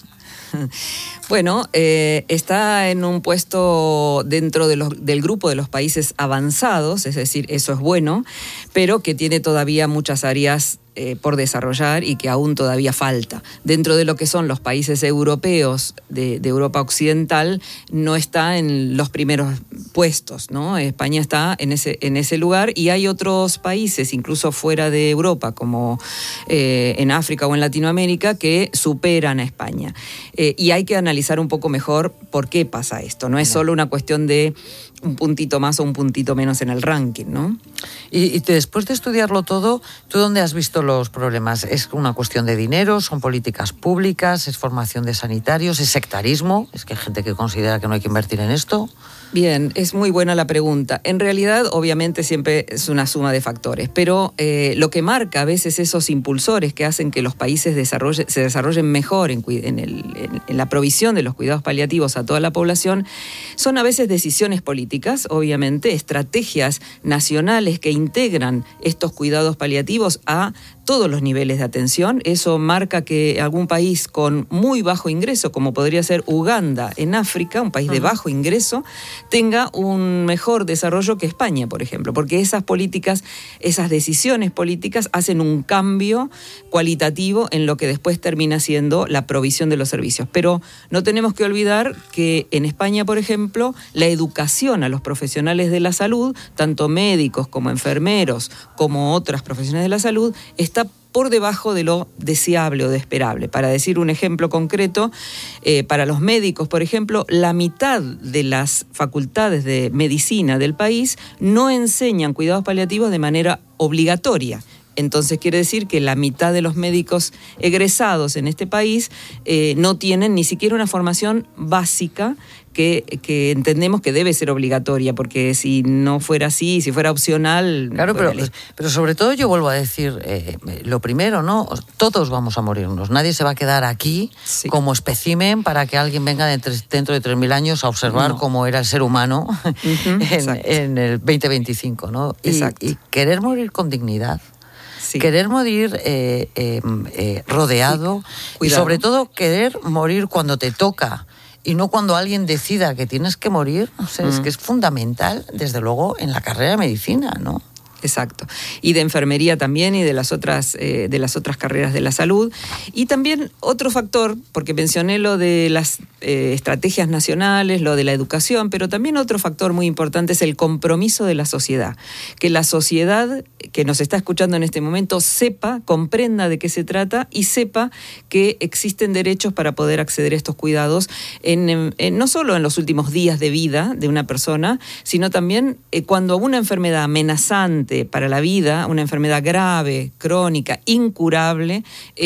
Bueno, eh, está en un puesto dentro de los, del grupo de los países avanzados, es decir, eso es bueno, pero que tiene todavía muchas áreas eh, por desarrollar y que aún todavía falta. Dentro de lo que son los países europeos de, de Europa Occidental, no está en los primeros puestos, ¿no? España está en ese, en ese lugar y hay otros países, incluso fuera de Europa, como eh, en África o en Latinoamérica, que superan a España. Eh, y hay que analizar un poco mejor por qué pasa esto. No es solo una cuestión de un puntito más o un puntito menos en el ranking, ¿no? Y, y después de estudiarlo todo, ¿tú dónde has visto los problemas? ¿Es una cuestión de dinero? ¿Son políticas públicas? ¿Es formación de sanitarios? ¿Es sectarismo? ¿Es que hay gente que considera que no hay que invertir en esto? Bien, es muy buena la pregunta. En realidad, obviamente, siempre es una suma de factores, pero eh, lo que marca a veces esos impulsores que hacen que los países desarrolle, se desarrollen mejor en, en, el, en, en la provisión de los cuidados paliativos a toda la población son a veces decisiones políticas, obviamente, estrategias nacionales que integran estos cuidados paliativos a todos los niveles de atención. Eso marca que algún país con muy bajo ingreso, como podría ser Uganda en África, un país de bajo ingreso, tenga un mejor desarrollo que España, por ejemplo, porque esas políticas, esas decisiones políticas hacen un cambio cualitativo en lo que después termina siendo la provisión de los servicios. Pero no tenemos que olvidar que en España, por ejemplo, la educación a los profesionales de la salud, tanto médicos como enfermeros, como otras profesiones de la salud, está por debajo de lo deseable o de esperable. Para decir un ejemplo concreto, eh, para los médicos, por ejemplo, la mitad de las facultades de medicina del país no enseñan cuidados paliativos de manera obligatoria. Entonces quiere decir que la mitad de los médicos egresados en este país eh, no tienen ni siquiera una formación básica que, que entendemos que debe ser obligatoria, porque si no fuera así, si fuera opcional... Claro, pero, pero sobre todo yo vuelvo a decir eh, lo primero, ¿no? Todos vamos a morirnos, nadie se va a quedar aquí sí. como espécimen para que alguien venga de tres, dentro de tres mil años a observar no. cómo era el ser humano uh-huh, en, en el veinte veinticinco, ¿no? Y, y querer morir con dignidad. Sí. Querer morir eh, eh, eh, rodeado sí. y sobre todo querer morir cuando te toca y no cuando alguien decida que tienes que morir. O sea, mm. es que es fundamental, desde luego, en la carrera de medicina, ¿no? Exacto. Y de enfermería también y de las otras eh, de las otras carreras de la salud. Y también otro factor, porque mencioné lo de las eh, estrategias nacionales, lo de la educación, pero también otro factor muy importante es el compromiso de la sociedad. Que la sociedad que nos está escuchando en este momento sepa, comprenda de qué se trata y sepa que existen derechos para poder acceder a estos cuidados, en, en, en, no solo en los últimos días de vida de una persona, sino también eh, cuando una enfermedad amenazante para la vida, una enfermedad grave, crónica, incurable,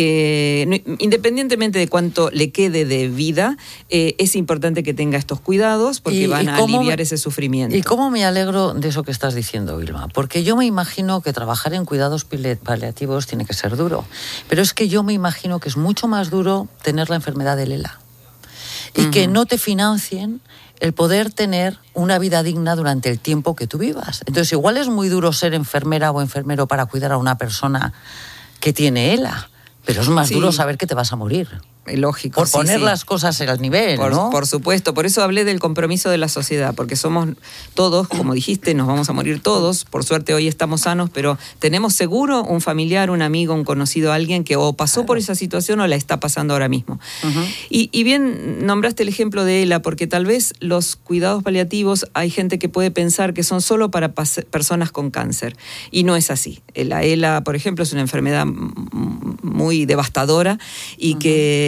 eh, independientemente de cuánto le quede de vida, eh, es importante que tenga estos cuidados porque ¿Y, van y a aliviar me, ese sufrimiento. Y cómo me alegro de eso que estás diciendo, Vilma, porque yo me imagino que trabajar en cuidados paliativos tiene que ser duro, pero es que yo me imagino que es mucho más duro tener la enfermedad del ELA y uh-huh. que no te financien el poder tener una vida digna durante el tiempo que tú vivas. Entonces, igual es muy duro ser enfermera o enfermero para cuidar a una persona que tiene ELA, pero es más sí. duro saber que te vas a morir. Lógico. Por sí, poner sí. las cosas al nivel, por, ¿no? Por supuesto, por eso hablé del compromiso de la sociedad, porque somos todos, como dijiste, nos vamos a morir todos, por suerte hoy estamos sanos, pero tenemos seguro un familiar, un amigo, un conocido, alguien que o pasó claro. por esa situación o la está pasando ahora mismo. Uh-huh. Y, y bien nombraste el ejemplo de ELA, porque tal vez los cuidados paliativos hay gente que puede pensar que son solo para pas- personas con cáncer, y no es así. La ELA, por ejemplo, es una enfermedad muy devastadora y uh-huh. que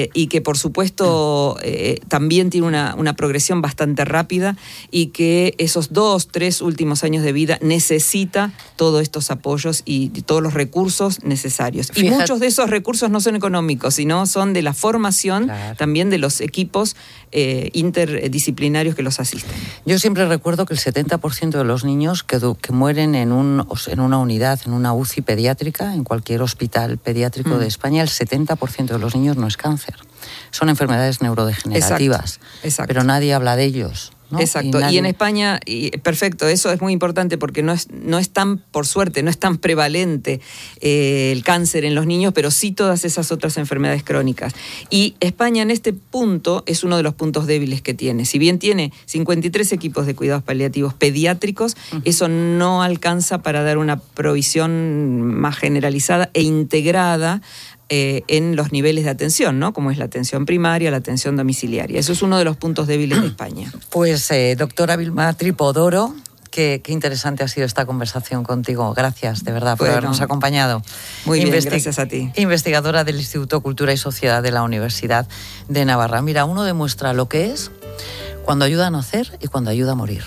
eh, y que por supuesto eh, también tiene una, una progresión bastante rápida y que esos dos, tres últimos años de vida necesita todos estos apoyos y, y todos los recursos necesarios. Y Fíjate. muchos de esos recursos no son económicos, sino son de la formación, claro, también de los equipos eh, interdisciplinarios que los asisten. Yo siempre recuerdo que el setenta por ciento de los niños que, que mueren en, un, en una unidad, en una U C I pediátrica, en cualquier hospital pediátrico mm. de España, el setenta por ciento de los niños no es cáncer. Son enfermedades neurodegenerativas. Exacto, exacto. Pero nadie habla de ellos, ¿no? Exacto, y, nadie... y en España, y perfecto, eso es muy importante porque no es, no es tan, por suerte, no es tan prevalente eh, el cáncer en los niños, pero sí todas esas otras enfermedades crónicas. Y España en este punto es uno de los puntos débiles que tiene. Si bien tiene cincuenta y tres equipos de cuidados paliativos pediátricos, uh-huh. eso no alcanza para dar una provisión más generalizada e integrada Eh, en los niveles de atención, ¿no? Como es la atención primaria, la atención domiciliaria. Eso es uno de los puntos débiles de España. Pues, eh, doctora Vilma Tripodoro, qué, qué interesante ha sido esta conversación contigo. Gracias, de verdad, por bueno, habernos acompañado. Muy bien, Investi- gracias a ti. Investigadora del Instituto Cultura y Sociedad de la Universidad de Navarra. Mira, uno demuestra lo que es cuando ayuda a nacer y cuando ayuda a morir.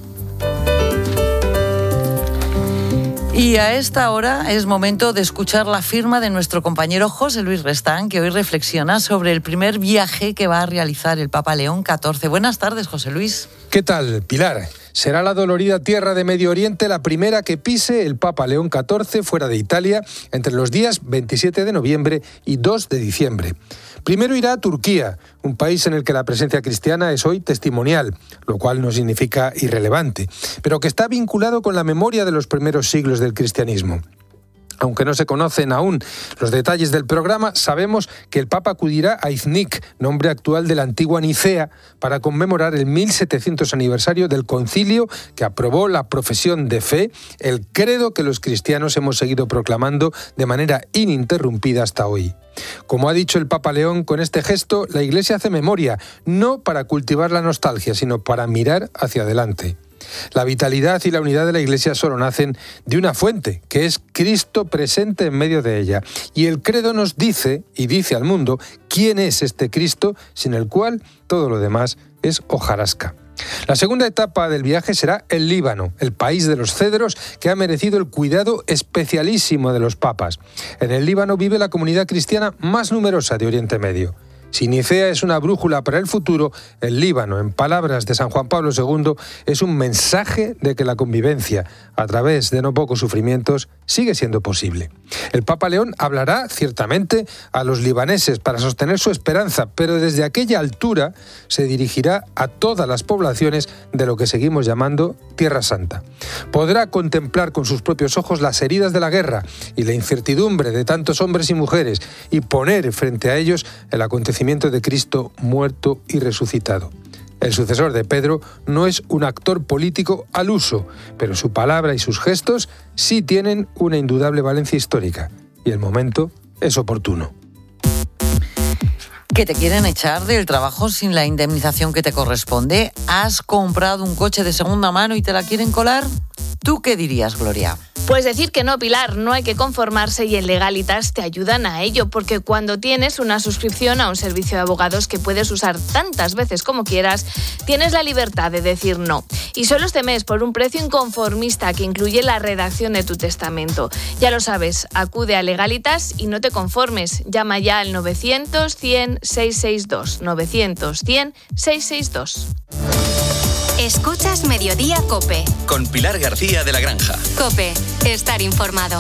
Y a esta hora es momento de escuchar la firma de nuestro compañero José Luis Restán, que hoy reflexiona sobre el primer viaje que va a realizar el Papa León catorce. Buenas tardes, José Luis. ¿Qué tal, Pilar? Será la dolorida tierra de Medio Oriente la primera que pise el Papa León catorce fuera de Italia entre los días veintisiete de noviembre y dos de diciembre. Primero irá a Turquía, un país en el que la presencia cristiana es hoy testimonial, lo cual no significa irrelevante, pero que está vinculado con la memoria de los primeros siglos del cristianismo. Aunque no se conocen aún los detalles del programa, sabemos que el Papa acudirá a Iznik, nombre actual de la antigua Nicea, para conmemorar el mil setecientos aniversario del concilio que aprobó la profesión de fe, el credo que los cristianos hemos seguido proclamando de manera ininterrumpida hasta hoy. Como ha dicho el Papa León, con este gesto la Iglesia hace memoria, no para cultivar la nostalgia, sino para mirar hacia adelante. La vitalidad y la unidad de la Iglesia solo nacen de una fuente, que es Cristo presente en medio de ella. Y el credo nos dice, y dice al mundo, quién es este Cristo, sin el cual todo lo demás es hojarasca. La segunda etapa del viaje será el Líbano, el país de los cedros que ha merecido el cuidado especialísimo de los papas. En el Líbano vive la comunidad cristiana más numerosa de Oriente Medio. Si Nicea es una brújula para el futuro, el Líbano, en palabras de San Juan Pablo segundo, es un mensaje de que la convivencia, a través de no pocos sufrimientos, sigue siendo posible. El Papa León hablará, ciertamente, a los libaneses para sostener su esperanza, pero desde aquella altura se dirigirá a todas las poblaciones de lo que seguimos llamando Tierra Santa. Podrá contemplar con sus propios ojos las heridas de la guerra y la incertidumbre de tantos hombres y mujeres y poner frente a ellos el acontecimiento de Cristo muerto y resucitado. El sucesor de Pedro no es un actor político al uso, pero su palabra y sus gestos sí tienen una indudable valencia histórica, y el momento es oportuno. Que te quieren echar del trabajo sin la indemnización que te corresponde. ¿Has comprado un coche de segunda mano y te la quieren colar? ¿Tú qué dirías, Gloria? Pues decir que no, Pilar, no hay que conformarse y en Legalitas te ayudan a ello, porque cuando tienes una suscripción a un servicio de abogados que puedes usar tantas veces como quieras, tienes la libertad de decir no. Y solo este mes por un precio inconformista que incluye la redacción de tu testamento. Ya lo sabes, acude a Legalitas y no te conformes. Llama ya al novecientos, cien, seiscientos sesenta y dos. novecientos, cien, seiscientos sesenta y dos. Escuchas Mediodía COPE. Con Pilar García de la Granja. COPE. Estar informado.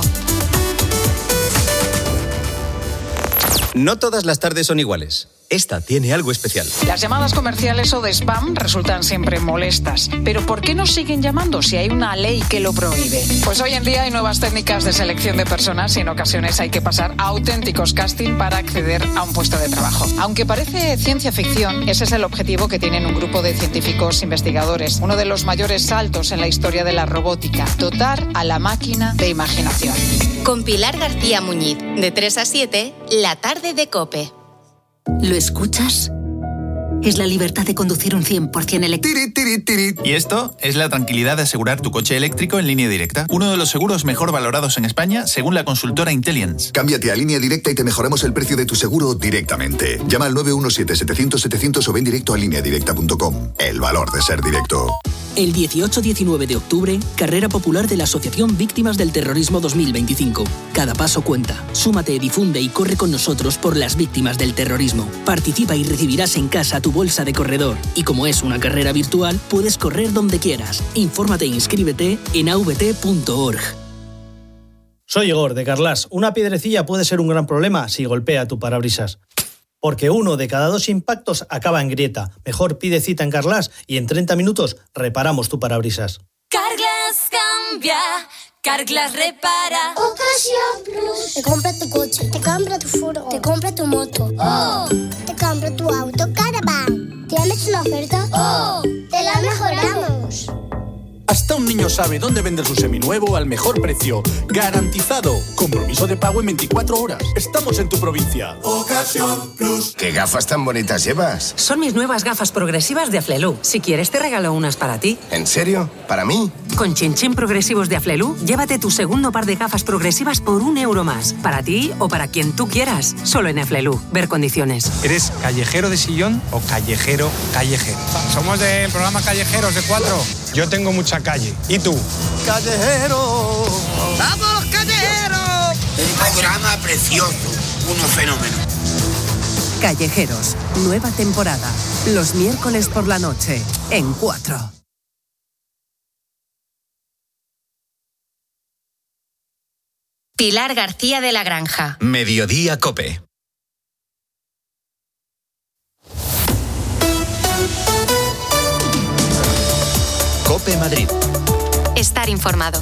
No todas las tardes son iguales. Esta tiene algo especial. Las llamadas comerciales o de spam resultan siempre molestas. Pero ¿por qué nos siguen llamando si hay una ley que lo prohíbe? Pues hoy en día hay nuevas técnicas de selección de personas y en ocasiones hay que pasar a auténticos casting para acceder a un puesto de trabajo. Aunque parece ciencia ficción, ese es el objetivo que tienen un grupo de científicos investigadores. Uno de los mayores saltos en la historia de la robótica. Dotar a la máquina de imaginación. Con Pilar García Muñiz, de tres a siete, la tarde de COPE. ¿Lo escuchas? es la libertad de conducir un cien por ciento eléctrico. Y esto es la tranquilidad de asegurar tu coche eléctrico en Línea Directa. Uno de los seguros mejor valorados en España, según la consultora Intelliance. Cámbiate a Línea Directa y te mejoramos el precio de tu seguro directamente. Llama al nueve uno siete, setecientos, setecientos o ven directo a línea directa punto com. El valor de ser directo. El dieciocho diecinueve de octubre, carrera popular de la Asociación Víctimas del Terrorismo dos mil veinticinco. Cada paso cuenta. Súmate, difunde y corre con nosotros por las víctimas del terrorismo. Participa y recibirás en casa tu bolsa de corredor. Y como es una carrera virtual, puedes correr donde quieras. Infórmate e inscríbete en a v t punto org. Soy Igor, de Carlas. Una piedrecilla puede ser un gran problema si golpea tu parabrisas. Porque uno de cada dos impactos acaba en grieta. Mejor pide cita en Carlas y en treinta minutos reparamos tu parabrisas. Carglass cambia, Carglass repara. Ocasión Plus. Te compra tu coche, te compra tu furgo, te compra tu moto. Oh. Te compra tu auto Caravan. ¿Tienes una oferta? Oh. Te la mejoramos. Hasta un niño sabe dónde vender su seminuevo al mejor precio. Garantizado. Compromiso de pago en veinticuatro horas. Estamos en tu provincia. Ocasión Plus. ¿Qué gafas tan bonitas llevas? Son mis nuevas gafas progresivas de Aflelu. Si quieres te regalo unas para ti. ¿En serio? ¿Para mí? Con Chinchín Progresivos de Aflelu, llévate tu segundo par de gafas progresivas por un euro más. Para ti o para quien tú quieras. Solo en Aflelu. Ver condiciones. ¿Eres callejero de sillón o callejero callejero? Somos del programa Callejeros de Cuatro. Yo tengo mucha calle. ¿Y tú? Callejero. ¡Vamos, callejeros! Un programa precioso. Unos fenómenos. Callejeros. Nueva temporada. Los miércoles por la noche. En Cuatro. Pilar García de la Granja. Mediodía COPE. COPE Madrid. Estar informado.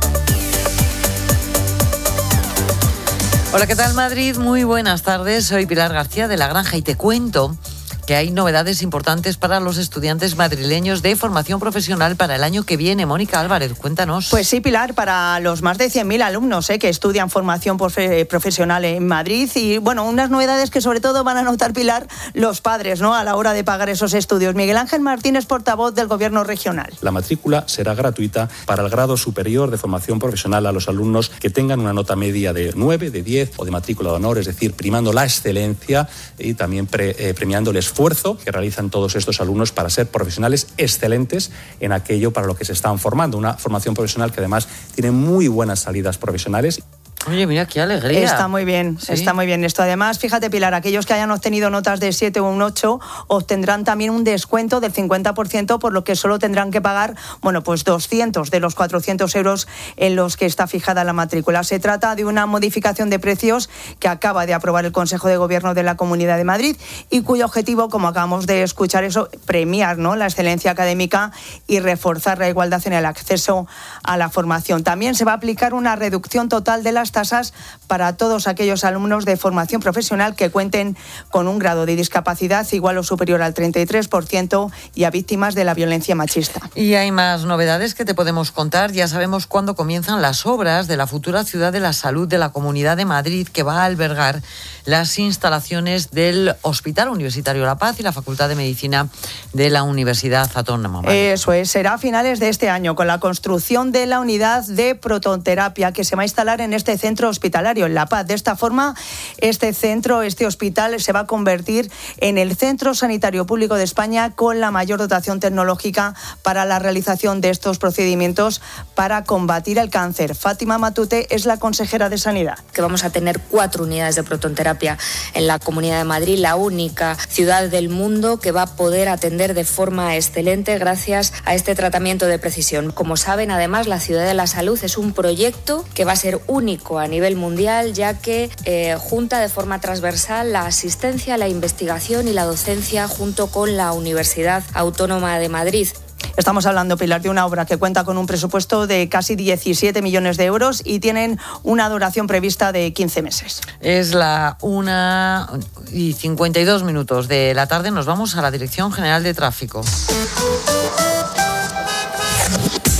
Hola, ¿qué tal Madrid? Muy buenas tardes. Soy Pilar García de la Granja y te cuento que hay novedades importantes para los estudiantes madrileños de formación profesional para el año que viene. Mónica Álvarez, cuéntanos. Pues sí, Pilar, para los más de cien mil alumnos eh, que estudian formación profe- profesional en Madrid. Y bueno, unas novedades que sobre todo van a notar, Pilar, los padres, ¿no?, a la hora de pagar esos estudios. Miguel Ángel Martínez, portavoz del Gobierno regional. La matrícula será gratuita para el grado superior de formación profesional a los alumnos que tengan una nota media de nueve, de diez o de matrícula de honor, es decir, primando la excelencia y también pre, eh, premiando el esfuerzo que realizan todos estos alumnos para ser profesionales excelentes en aquello para lo que se están formando. Una formación profesional que además tiene muy buenas salidas profesionales. Oye, mira qué alegría. Está muy bien, ¿sí? Está muy bien esto. Además, fíjate, Pilar, aquellos que hayan obtenido notas de siete o un ocho obtendrán también un descuento del cincuenta por ciento, por lo que solo tendrán que pagar, bueno, pues doscientos de los cuatrocientos euros en los que está fijada la matrícula. Se trata de una modificación de precios que acaba de aprobar el Consejo de Gobierno de la Comunidad de Madrid y cuyo objetivo, como acabamos de escuchar, es premiar, ¿no?, la excelencia académica y reforzar la igualdad en el acceso a la formación. También se va a aplicar una reducción total de las tasas para todos aquellos alumnos de formación profesional que cuenten con un grado de discapacidad igual o superior al treinta y tres por ciento y a víctimas de la violencia machista. Y hay más novedades que te podemos contar. Ya sabemos cuándo comienzan las obras de la futura Ciudad de la Salud de la Comunidad de Madrid, que va a albergar las instalaciones del Hospital Universitario La Paz y la Facultad de Medicina de la Universidad Autónoma. ¿Vale? Eso es, será a finales de este año, con la construcción de la unidad de prototerapia que se va a instalar en este centro hospitalario, en La Paz. De esta forma, este centro, este hospital, se va a convertir en el centro sanitario público de España con la mayor dotación tecnológica para la realización de estos procedimientos para combatir el cáncer. Fátima Matute es la consejera de Sanidad. Que vamos a tener cuatro unidades de prototerapia en la Comunidad de Madrid, la única ciudad del mundo que va a poder atender de forma excelente gracias a este tratamiento de precisión. Como saben, además, la Ciudad de la Salud es un proyecto que va a ser único a nivel mundial, ya que eh, junta de forma transversal la asistencia, la investigación y la docencia junto con la Universidad Autónoma de Madrid. Estamos hablando, Pilar, de una obra que cuenta con un presupuesto de casi diecisiete millones de euros y tienen una duración prevista de quince meses. Es la una y cincuenta y dos minutos de la tarde. Nos vamos a la Dirección General de Tráfico.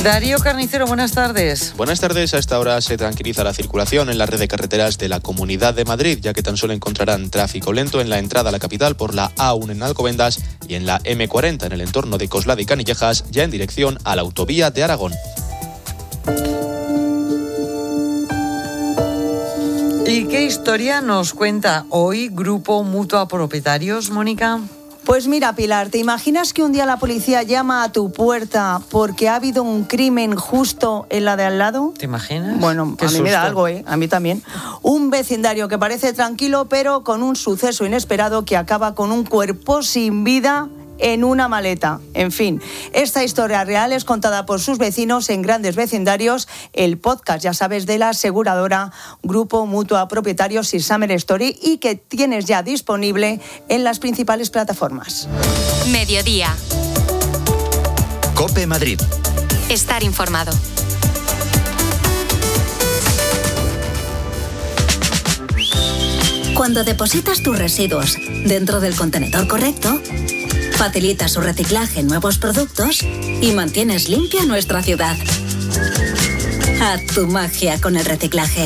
Darío Carnicero, buenas tardes. Buenas tardes. A esta hora se tranquiliza la circulación en la red de carreteras de la Comunidad de Madrid, ya que tan solo encontrarán tráfico lento en la entrada a la capital por la A uno en Alcobendas y en la eme cuarenta en el entorno de Coslada y Canillejas, ya en dirección a la autovía de Aragón. ¿Y qué historia nos cuenta hoy Grupo Mutua Propietarios, Mónica? Pues mira, Pilar, ¿te imaginas que un día la policía llama a tu puerta porque ha habido un crimen justo en la de al lado? ¿Te imaginas? Bueno, Qué a mí susto. me da algo, ¿eh? A mí también. Un vecindario que parece tranquilo, pero con un suceso inesperado que acaba con un cuerpo sin vida en una maleta. En fin, esta historia real es contada por sus vecinos en Grandes Vecindarios, el podcast, ya sabes, de la aseguradora Grupo Mutua Propietarios y Summer Story, y que tienes ya disponible en las principales plataformas. Mediodía. COPE Madrid. Estar informado. Cuando depositas tus residuos dentro del contenedor correcto, facilitas su reciclaje en nuevos productos y mantienes limpia nuestra ciudad. Haz tu magia con el reciclaje.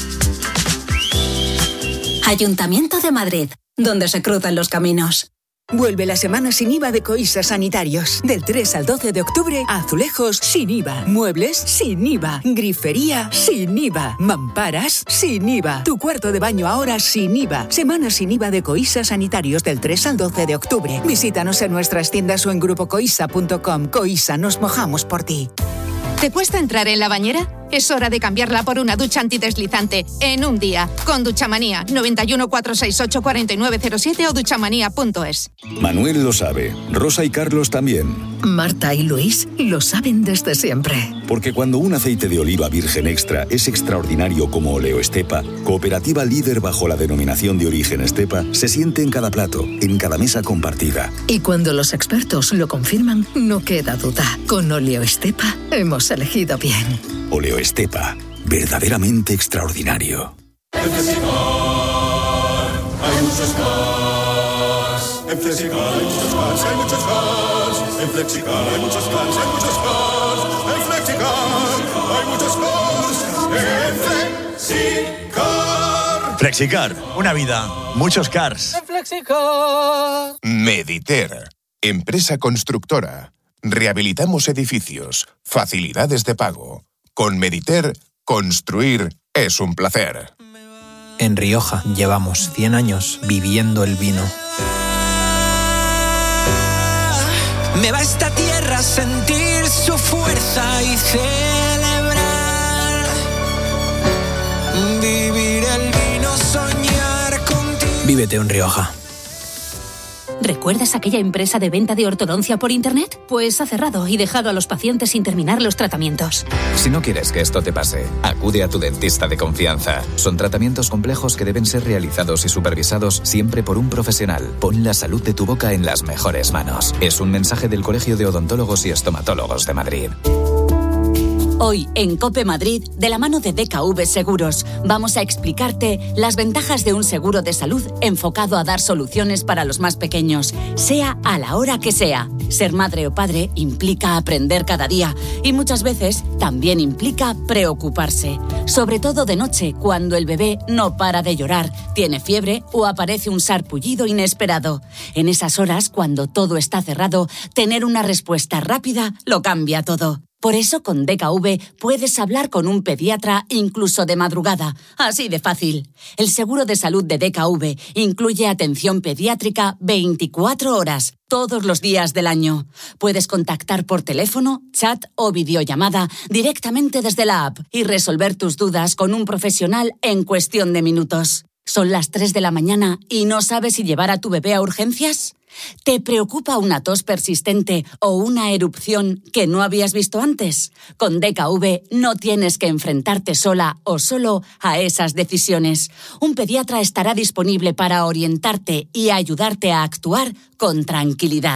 Ayuntamiento de Madrid, donde se cruzan los caminos. Vuelve la semana sin I V A de Coisa Sanitarios. Del tres al doce de octubre, azulejos sin I V A, muebles sin I V A, grifería sin I V A, mamparas sin I V A, tu cuarto de baño ahora sin I V A. Semana sin I V A de Coisa Sanitarios del tres al doce de octubre. Visítanos en nuestras tiendas o en grupo coisa punto com. Coisa, nos mojamos por ti. ¿Te cuesta entrar en la bañera? Es hora de cambiarla por una ducha antideslizante en un día. Con Duchamanía, noventa y uno, cuatrocientos sesenta y ocho, cuarenta y nueve cero siete o duchamanía punto es. Manuel lo sabe, Rosa y Carlos también. Marta y Luis lo saben desde siempre. Porque cuando un aceite de oliva virgen extra es extraordinario como Oleoestepa, cooperativa líder bajo la denominación de origen Estepa, se siente en cada plato, en cada mesa compartida. Y cuando los expertos lo confirman, no queda duda. Con Oleoestepa hemos elegido bien. Oleoestepa, verdaderamente extraordinario. En Flexicar hay muchos cars. En Flexicar hay muchos cars, hay muchos cars. En Flexicar hay muchos cars, hay muchos cars. En Flexicar hay muchos cars. En Flexicar. Flexicar, una vida, muchos cars. En Flexicar. Mediter, empresa constructora. Rehabilitamos edificios, facilidades de pago. Con Mediter, construir es un placer. En Rioja llevamos cien años viviendo el vino. Me va esta tierra a sentir su fuerza y celebrar. Vivir el vino, soñar contigo. Vívete en Rioja. ¿Recuerdas aquella empresa de venta de ortodoncia por internet? Pues ha cerrado y dejado a los pacientes sin terminar los tratamientos. Si no quieres que esto te pase, acude a tu dentista de confianza. Son tratamientos complejos que deben ser realizados y supervisados siempre por un profesional. Pon la salud de tu boca en las mejores manos. Es un mensaje del Colegio de Odontólogos y Estomatólogos de Madrid. Hoy, en COPE Madrid, de la mano de D K V Seguros, vamos a explicarte las ventajas de un seguro de salud enfocado a dar soluciones para los más pequeños, sea a la hora que sea. Ser madre o padre implica aprender cada día y muchas veces también implica preocuparse, sobre todo de noche, cuando el bebé no para de llorar, tiene fiebre o aparece un sarpullido inesperado. En esas horas, cuando todo está cerrado, tener una respuesta rápida lo cambia todo. Por eso con D K V puedes hablar con un pediatra incluso de madrugada, así de fácil. El seguro de salud de D K V incluye atención pediátrica veinticuatro horas, todos los días del año. Puedes contactar por teléfono, chat o videollamada directamente desde la app y resolver tus dudas con un profesional en cuestión de minutos. ¿Son las tres de la mañana y no sabes si llevar a tu bebé a urgencias? ¿Te preocupa una tos persistente o una erupción que no habías visto antes? Con D K V no tienes que enfrentarte sola o solo a esas decisiones. Un pediatra estará disponible para orientarte y ayudarte a actuar con tranquilidad.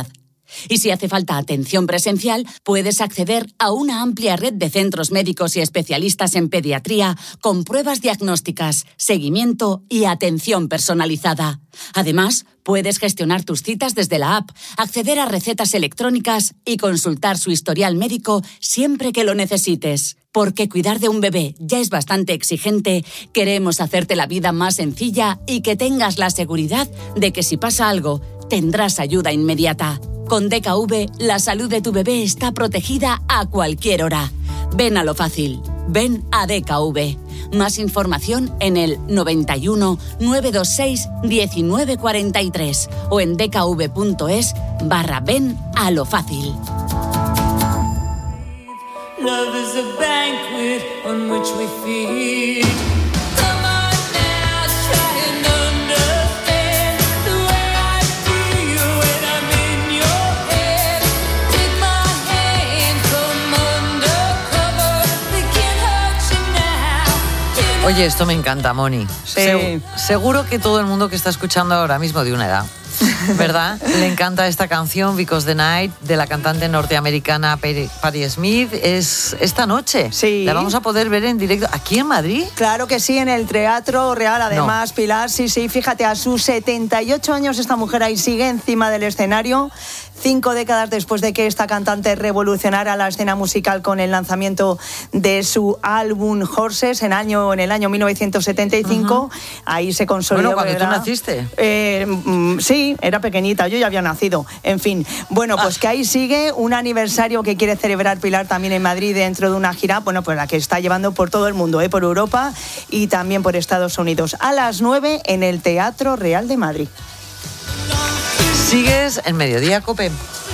Y si hace falta atención presencial, puedes acceder a una amplia red de centros médicos y especialistas en pediatría con pruebas diagnósticas, seguimiento y atención personalizada. Además, puedes gestionar tus citas desde la app, acceder a recetas electrónicas y consultar su historial médico siempre que lo necesites. Porque cuidar de un bebé ya es bastante exigente, queremos hacerte la vida más sencilla y que tengas la seguridad de que si pasa algo, tendrás ayuda inmediata. Con D K V, la salud de tu bebé está protegida a cualquier hora. Ven a Lo Fácil. Ven a D K V. Más información en el noventa y uno, novecientos veintiséis, diecinueve cuarenta y tres o en dkv.es barra ven a Lo Fácil. Love is a banquet on which we feed. Come on now, try and understand the way I feel when I'm in your head. Take my hand, come undercover. They can't hurt you now. Oye, esto me encanta, Moni. Sí. Se- seguro que todo el mundo que está escuchando ahora mismo de una edad, ¿verdad? Le encanta esta canción, Because the Night, de la cantante norteamericana Patti Patti Smith. Es esta noche. Sí. La vamos a poder ver en directo aquí en Madrid. Claro que sí, en el Teatro Real, además, no. Pilar, sí, sí, fíjate, a sus setenta y ocho años esta mujer ahí sigue encima del escenario. Cinco décadas después de que esta cantante revolucionara la escena musical con el lanzamiento de su álbum Horses en, año, en el año mil novecientos setenta y cinco, uh-huh. Ahí se consolidó. Bueno, cuando ¿verdad? tú naciste. Eh, mm, sí, era pequeñita, yo ya había nacido. En fin, bueno, pues que ahí sigue un aniversario que quiere celebrar Pilar también en Madrid dentro de una gira, bueno, pues la que está llevando por todo el mundo, ¿eh? Por Europa y también por Estados Unidos. A las nueve en el Teatro Real de Madrid. Sigues en Mediodía Cope.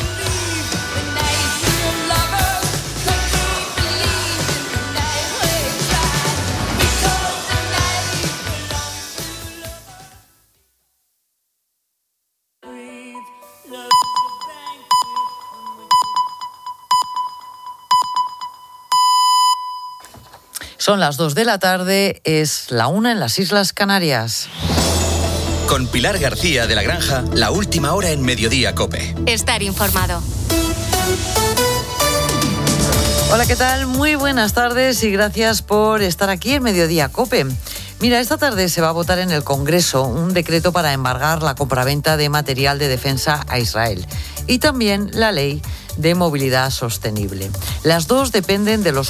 Son las dos de la tarde, es la una en las Islas Canarias. Con Pilar García de la Granja, la última hora en Mediodía Cope. Estar informado. Hola, ¿qué tal? Muy buenas tardes y gracias por estar aquí en Mediodía Cope. Mira, esta tarde se va a votar en el Congreso un decreto para embargar la compraventa de material de defensa a Israel y también la ley de movilidad sostenible. Las dos dependen de los